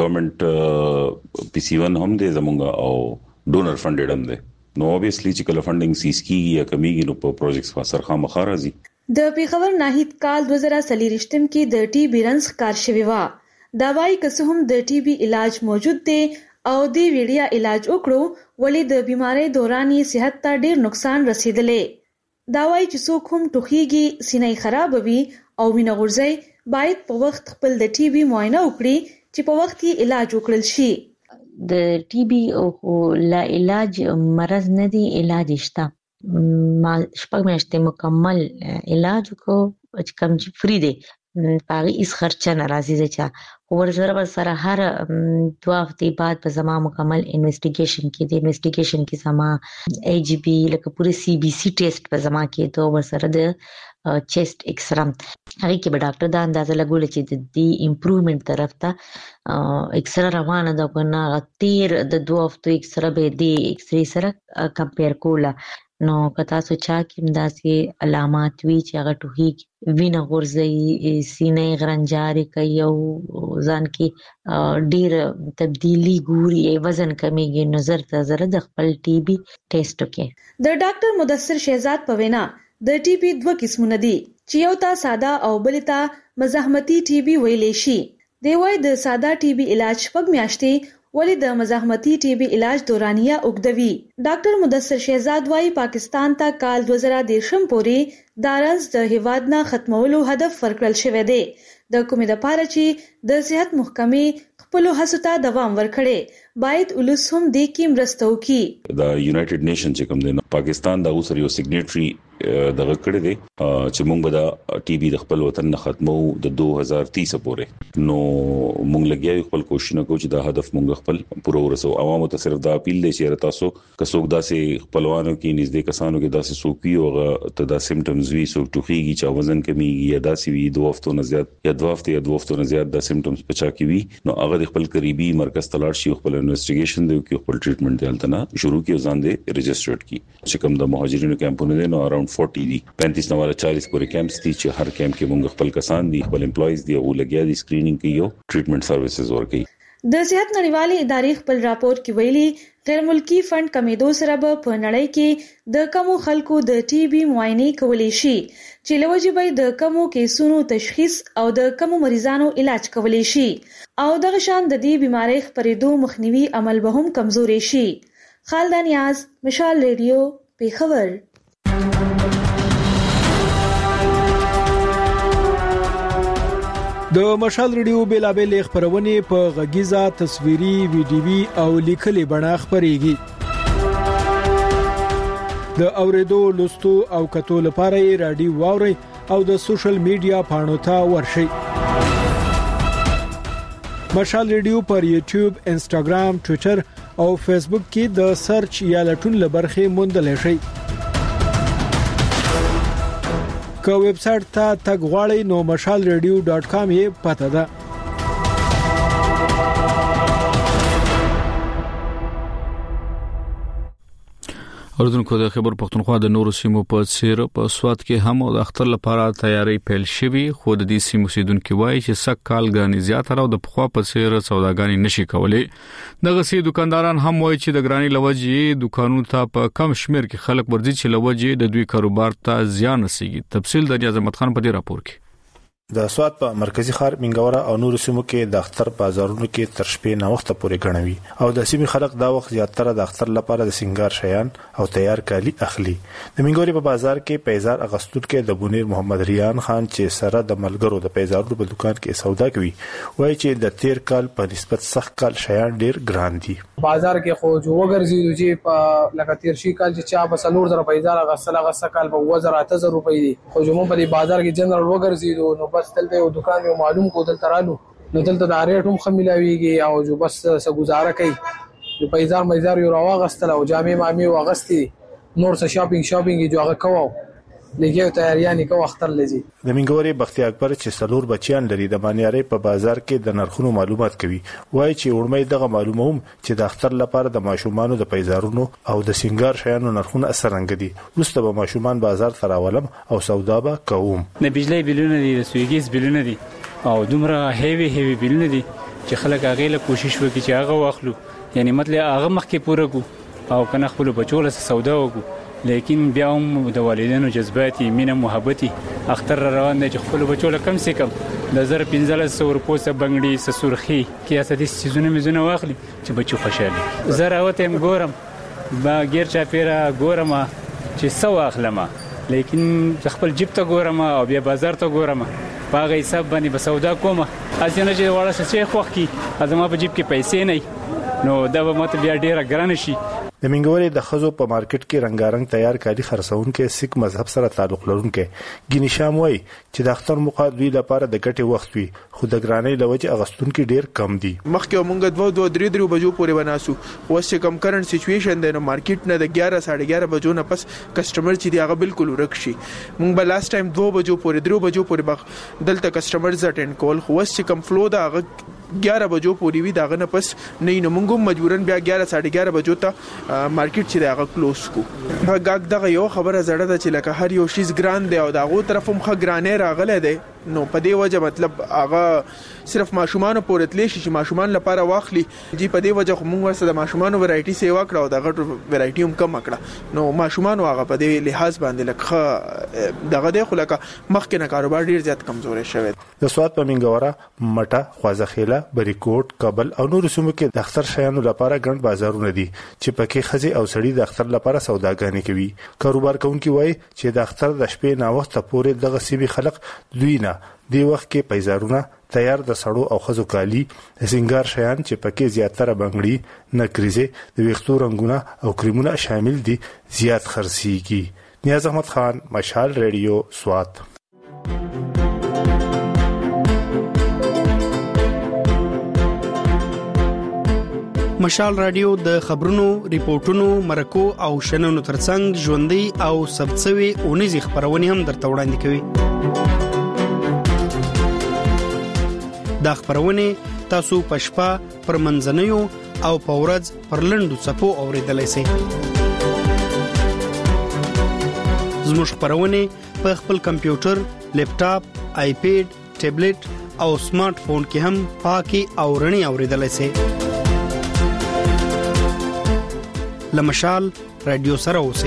Z: ګورنمنت پی سی ون هم دی زمونږ او ډونر فندډ هم دی. نو اوبویسلی چې کله فندینګ سیس کیږي یا کمیږي نو په پروجیکټس په اثر خامخا راځي.
K: د پیښور ناهید کال دوه زره څلوېښتم کې د ټي بي رنز ښکار شوی و. دا وايي که څه هم د ټي بي علاج موجود دی او د ویډیا علاج وکړو ولې د بیماری دوران یې صحت ته ډیر نقصان رسیدلې دا وایي چې څوک هم ټوخیږي سینې خراب وي او وینه غورځي باید په وخت خپل د ټي بي معاینه وکړي چې په وخت یې علاج وکړل شي
D: د ټي بي او لا علاج مرض نه دی علاج شته ما شپږ میاشتې مکمل علاج کو چې کوم چې فری دی پاره هیڅ خرچه نه راځي چې ورسره به سره هر دوه هفتې بعد په زما مکمل انویسټیګیشن کې د انویسټیګیشن کې زما ای جی بي لکه پوره سی بي سی ټیسټ په زما کې ته ورسره د چیسټ ایکسرام هغه کې به ډاکټر دا اندازه لګول چې د دې امپروومنت طرف ته ایکسره روانه ده کنه غتیر د دوه هفتو ایکسره به دی ایکسري سره کمپیر کوله نو کتا سوچا کې داسې علامات وی چې هغه ټوخي وینه غورځي سینې غرنجاري کوي او ځان کې ډیر تبدیلی ګوري وزن کمیږي نظر ته زره د خپل ټي بي ټیسټ وکړي
K: د ډاکټر مدثر شهزاد په وینا د ټي بي دوه قسمونه دي چې یو تا ساده او بل تا مزاحمتي ټي بي ویلې شي دی وای د ساده ټي بي علاج شپږ میاشتې ولې د مزاحمتي ټي بي علاج دورانیه اوږدوي ډاکټر مدثر شهزاد وايي پاکستان ته کال دوه زره دېرشم پورې دارنز د هیواد نه ختمولو هدف ورکړل شوی دی د کومې لپاره چې د صحت محکمې خپل هڅو ته دوام ورکړي باید ولس هم د کې مرسته وکړي
Z: د یونایټډ نیشن چې کوم دی پاکستان د اوسر یو سیګنیټری دغه کړی دی چې موږ به د ټي بي د خپل وطن نه ختمو د دوه هزار تیس پورې نو موږ لګیا خپل کوشش کوو چې دا هدف موږ خپل پوره ورسو عوامو ته صرف دا اپیل دی چې تاسو کڅوګ داسې خپلوانو کې نږدې کسانو کې داسې سوقي او ته دا سیمټمز وی سو ټوخیږي چې وزن کمیږي یا داسې وی دوه هفتو نه زیات یا دوه هفته یا دوه هفتو نه زیات دا سیمټمز پچا کی وی نو هغه خپل قریبي مرکز تلاړ شي خپل انویسټیګیشن دی او خپل ټریټمنټ دی الته شروع کی ځان دی ريجسترډ کی چې کوم د مهاجرینو کیمپونه دي نو اراوند چالیس دي پینتیس نه والا چالیس پورې کیمپس دي چې هر کیمپ کې موږ خپل کسان دي خپل امپلویز دي او لګیا دي سکرینینګ کوي او ټریټمنټ سرویسز ورکوي
K: د صحت نړیوالې ادارې خپل راپور کې ویلي غیر ملکی فند کمیدو سره په نړۍ کې د کمو خلکو د ټي بي معاینه کولی شي چې لوجبې د کمو کیسونو تشخیص او د کمو مریضانو علاج کولی شي او دغه شان د دې بيمارۍ خپرېدو مخنیوي عمل به هم کمزوري شي خالد نیاز مشال ریډیو پیښور
I: د مشال ریډیو بیلابل خبرونه په غږیزه تصویري ویډیوي او لیکلي بڼه خبريږي د اوریدو لوستو او کتو لپاره رادیو واوري او د سوشل میډیا پاڼو ته ورشي مشال ریډیو پر یوټیوب انستګرام ټوئیټر او فیسبوک کې د سرچ یا لټون لبرخه موندل شي که ویب سټ ته تګ غواړئ نو مشال ریډیو ډاټ کام یې پته ده
A: اوردونکو د خبر پښتونخوا د نورو سیمو په څیر په سواد کې هم د اختر لپاره تیاری پیل شوی خو د دې سیمو سیدونکو وایي چې سک کال غانې زیات راو د پخوا په څیر سوداګانی نشي کولای دغه سي دکانداران هم وایي چې د ګرانی لوجې دکانونو ته په کم شمیر کې خلک ورځي چې لوجې د دوی کاروبار ته زیان رسیږي تفصیل د نیاز احمد خان په دې راپور کې
L: د سواد په مرکزی ښار منګورا او نور سیمو کې د اختر بازارونو کې تر شپې نه وخت پورې غنوي او د سیمې خلک دا وخت زیاتره د اختر لپاره د سنگار شیان او تیار کالی اخلي د منګوري په بازار کې پیزار اغستون کې د بونیر محمد ریان خان چې سره د ملګرو د پیزارونو په دکان کې سودا کوي وایي چې د تیر کال په نسبت سخت کال شیان ډیر ګران دي
M: بازار کې خو جو وګرځي چې په لکه تیر شي کال چې چا بسلور در پیزار اغسل اغسل کال په وزر اته زره روپۍ دي خو جو په بازار کې جنرال وګرځي نو بس تلته یو دکان یو معلوم کو دل ترالو نو دلته د ریټ هم خمیلاویږي او جو بس څه گزاره کوي په پیزار مېزار یو راوغستل او جامې مامي واغستي نور څه شاپینګ شاپینګ جو هغه کوو لګیو تیاریانی کو اختر لذي
L: د منګوري بختي اکبر چې سلور بچیان لري د مانیاري په بازار کې د نرخونو معلومات کوي وایي چې وړمې دغه معلوموم چې د اختر لپاره د ماشومانو د پیزارونو او د سنگار شیانو نرخونه اثرنګ دي وروسته به ماشومان بازار تراولم او سودا به کوم
N: نه بجلی بلونه دي د سویګیز بلونه دي او دومره هیوی هیوی بلونه دي چې خلک هغه له کوشش وکړي چې هغه واخلو یعنی مطلب هغه مخکې پوره کو او کنه خپل بچو له سودا وکړو لیکن بیا هم د والدینو جذباتي مینه محبتي اختر روان دي چې خپل بچو له کم سي کم د زر پنځلس سو روپو څخه بنگړي سسورخي کې اساسي سيزونه مزونه واخلي چې بچو خوشاله زه راوته ګورم با غیر چا پیرا ګورم چې سو اخلمه لیکن خپل جیب ته ګورم او بیا بازار ته ګورم باغې حساب باندې بسودا کومه ازنه چې وړه څه خوخ کی ازما په جیب کې پیسې نه نو دا به مت بیا ډیره ګران شي
L: د منګوري د خزو په مارکیټ کې رنگارنګ تیار کالي خرڅون کې سیک مذهب سره تعلق لرونکي ګینی شام وای چې د اختر مقادوی لپاره د ګټي وخت وي خو د ګرانۍ لوجه اغستون کې ډیر کم دي
B: مخکې مونږ دوه دوه درې درې بجو پورې بناسو اوس چې کم کرنٹ سچويشن دی نو مارکیټ نه د اګیاره ساڑھے اګیاره بجو نه پس کسٹمر چې دی هغه بالکل ورک شي مونږ به لاست ټایم دوه بجو پورې درې بجو پورې دلته کسٹمرز اټینډ کول خو اوس چې کم فلو دا هغه اګیاره بجو پورې وی داغه نه پس نه نو مونږ مجبورن بیا اګیاره ساڑھے اګیاره بجو ته مارکیټ چې هغه کلوز کو هغه دغه یو خبره زړه ده چې لکه هر یو شیز ګران دی او داغه طرف هم خ ګرانې راغله دی نو په دې وجه مطلب هغه صرف ماشومان پورې تللی شي چې ماشومان لپاره واخلي جی په دې وجه موږ ورسره د ماشومان ورایټي سیوا کړو دا غټ ورایټي هم کم کړه نو ماشومان هغه په دې لحاظ باندې لکه دغه د خلک مخکې نه کاروبار ډیر زیات کمزوري شوی
L: د سواد په منګورا مټه خوازخیله بریکوټ کابل او نور سیمو کې د اختر شیانو لپاره ګڼ بازارونه دي چې پکې خزي او سړی د اختر لپاره سوداګانې کوي کاروبار کوونکي وایي چې د اختر د شپې نه وخت پورې دغه سیمې خلک دوی نه دی وخت کې پیزارونه تیار د سړو او خزو کالی سنگار شیان چې پکې زیاتره بنگړي نکریزه د ویختو رنگونه او کریمونه شامل دي زیات خرڅيږي نیاز احمد خان مشال ریډیو سوات
H: مشال رادیو د خبرونو ریپورتونو مرکو او شننو ترڅنګ ژوندۍ او سبڅوي اونیزي خبرونه هم درته وړاندې کوي دا خبرونه تاسو پښپا پر منځنیو او پورز پر لندو صفو اوریدلای شئ زموږ خبرونه په خپل کمپیوټر لیپټاپ آیپیډ ټابلیټ او سمارټ فون کې هم پاکي او رڼي اوریدلای شئ لمشال رادیو سره اوسئ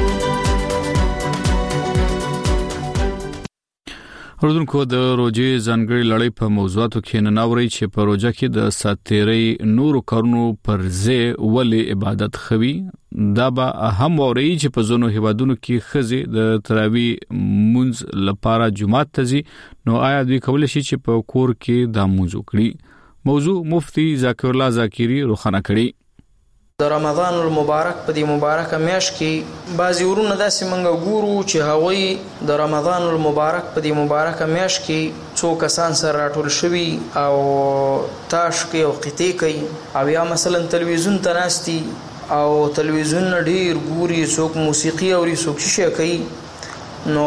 A: اردوونکو د روجي ځانګړي لړۍ په موضوعاتو کې نناوري چې په روجه کې د ساتيري نورو کارونو پر ځای ولې عبادت خوي دا به هم ووري چې په زونو هیوادونو کې خزي د تراوی مونږ لپاره جمعات تزي نو آیا دوی کولای شي چې په کور کې د موضوع کړي موضوع مفتي ذکر الله ذاکری روخانه کړي
O: د رمضان المبارک په دې مبارکه میاشت کې بعضی ورونه داسې منګه ګورو چې هغوی د رمضان المبارک په دې مبارکه میاشت کې څو کسان سره راټول شوي او تاش کوي او قطې کوي او یا مثلا تلویزیون ته ناستي او تلویزیون ډیر ګوري څوک موسیقي اوري څوک شیشه کوي نو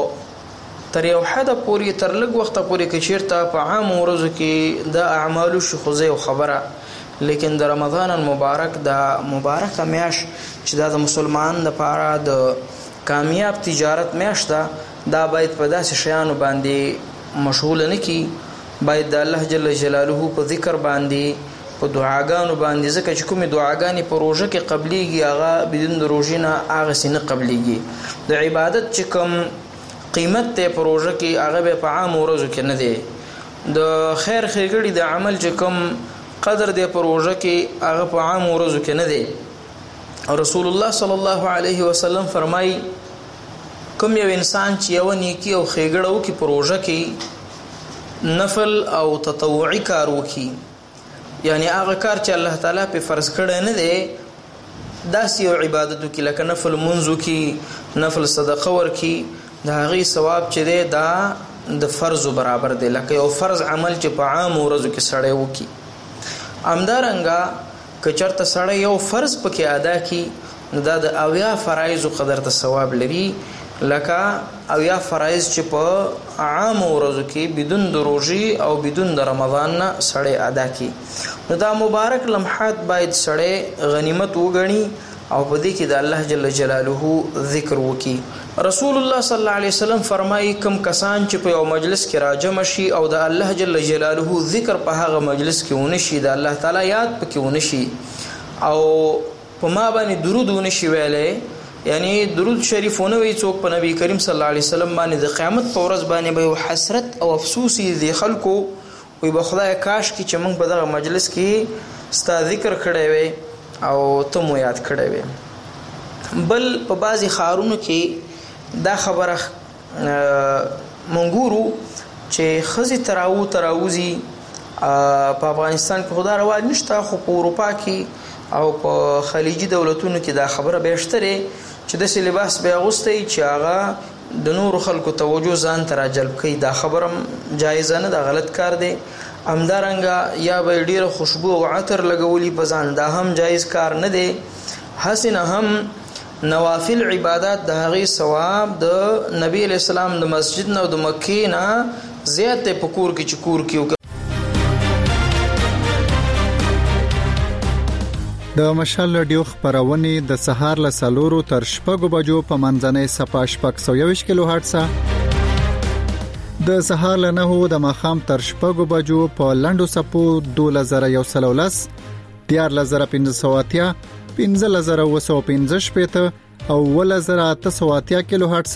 O: تر یو حد پورې تر لږ وخت پورې کې چیرته په عام ورځو کې د اعمالو شخصي خبره لیکن د رمضان المبارک د مبارکه میاشت چې د مسلمان لپاره د کامیاب تجارت میاشت ده دا باید په داسې شیانو باندې مشغول نه کی باید د الله جل جلاله په ذکر باندې په دعاګانو باندې ځکه چې کومې دعاګانې په روژه کې قبليږي هغه بدون د روژې نه هغه سینه قبليږي د عبادت چې کوم قیمت ته په روژه کې هغه به په عام ورځو کې نه دی د خیر خیرګړي د عمل چې کوم قدر دې پر روزه کې هغه په عام ورځو کې نه دی رسول الله صلی الله علیه وسلم فرمایي کوم یو انسان چې یو نیکی او خیګړه وکي پر روزه کې نفل او تطوعي کار وکي یعنی هغه کار چې الله تعالی په فرض کړی نه دی داسې یو عبادت وکي لکه نفل منځ وکي نفل صدقه ورکي دا هغه ثواب چې دی دا د فرض برابر دی لکه یو فرض عمل چې په عام ورځو کې سړی وکي امدارنګه کچرته سړی یو فرض پکې ادا کی نو دا د اویا فرایض قدر ته ثواب لري لکه اویا فرایض چې په عام ورځو کې بدون د روزي او بدون د رمضان نه سړی ادا کی نو دا مبارک لمحات باید سړی غنیمت وګڼي او په دې کې د الله جل جلاله ذکر وکي رسول الله صلی الله علیه وسلم فرمایي کوم کسان چې په یو مجلس کې راجم شي او د الله جل جلاله ذکر په هغه مجلس کې ونشي د الله تعالی یاد پکې ونشي او په ما باندې درود ونشي ویلې یعنی درود شریفونه وی څوک په نبی کریم صلی الله علیه وسلم باندې د قیامت په ورځ باندې به حسرت او افسوس دي خلکو وي به خدای کاش کی چې موږ په دغه مجلس کې ستا ذکر کړی وي او ته مو یاد کړی وي. بل په بعضی خارونو کې دا خبره منګورو چې خزي تراو تراوزی په افغانستان کې خدای رواج نشته، خو په اروپا کې او په خلیجي دولتونو کې دا خبره به شته چې د لباس به اغوستي چې هغه د نور خلکو توجه ځان ته راجلب کوي. دا خبره جایز نه ده، غلط کار دی. همدارنګه یا به ډیره خوشبو او عطر لګولي په ځان، دا هم جایز کار نه دی. حسن هم نوافل عبادت د هغه ثواب د نبی علیہ السلام د مسجد نه او د مکې نه زیات په کور کې چکور کیو.
P: د مشال رادیو خبرونه د سهار له سلورو تر شپږو بجو په منځنۍ صفه شپږ سوه یوویشت کیلو هرتز، د سهار له نهو د ماښام تر شپږو بجو په لنډو صفو دوه زره یو سل ولس، دیارلس زره پنځه سوه اتیا، پنځلس زره اوه سوه پنځه شپېته او اوولس زره اته سوه اتیا کیلو هرتز،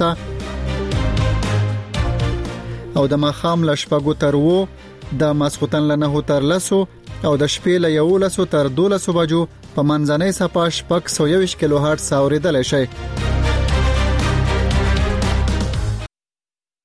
P: او د ماښام له شپږو تر اوو، د ماسخوتن له نهو تر لسو او د شپې له یولسو تر دولسو بجو په منځنۍ صفه شپږ سوه یوویشت کیلو هرتز اوریدلای شئ.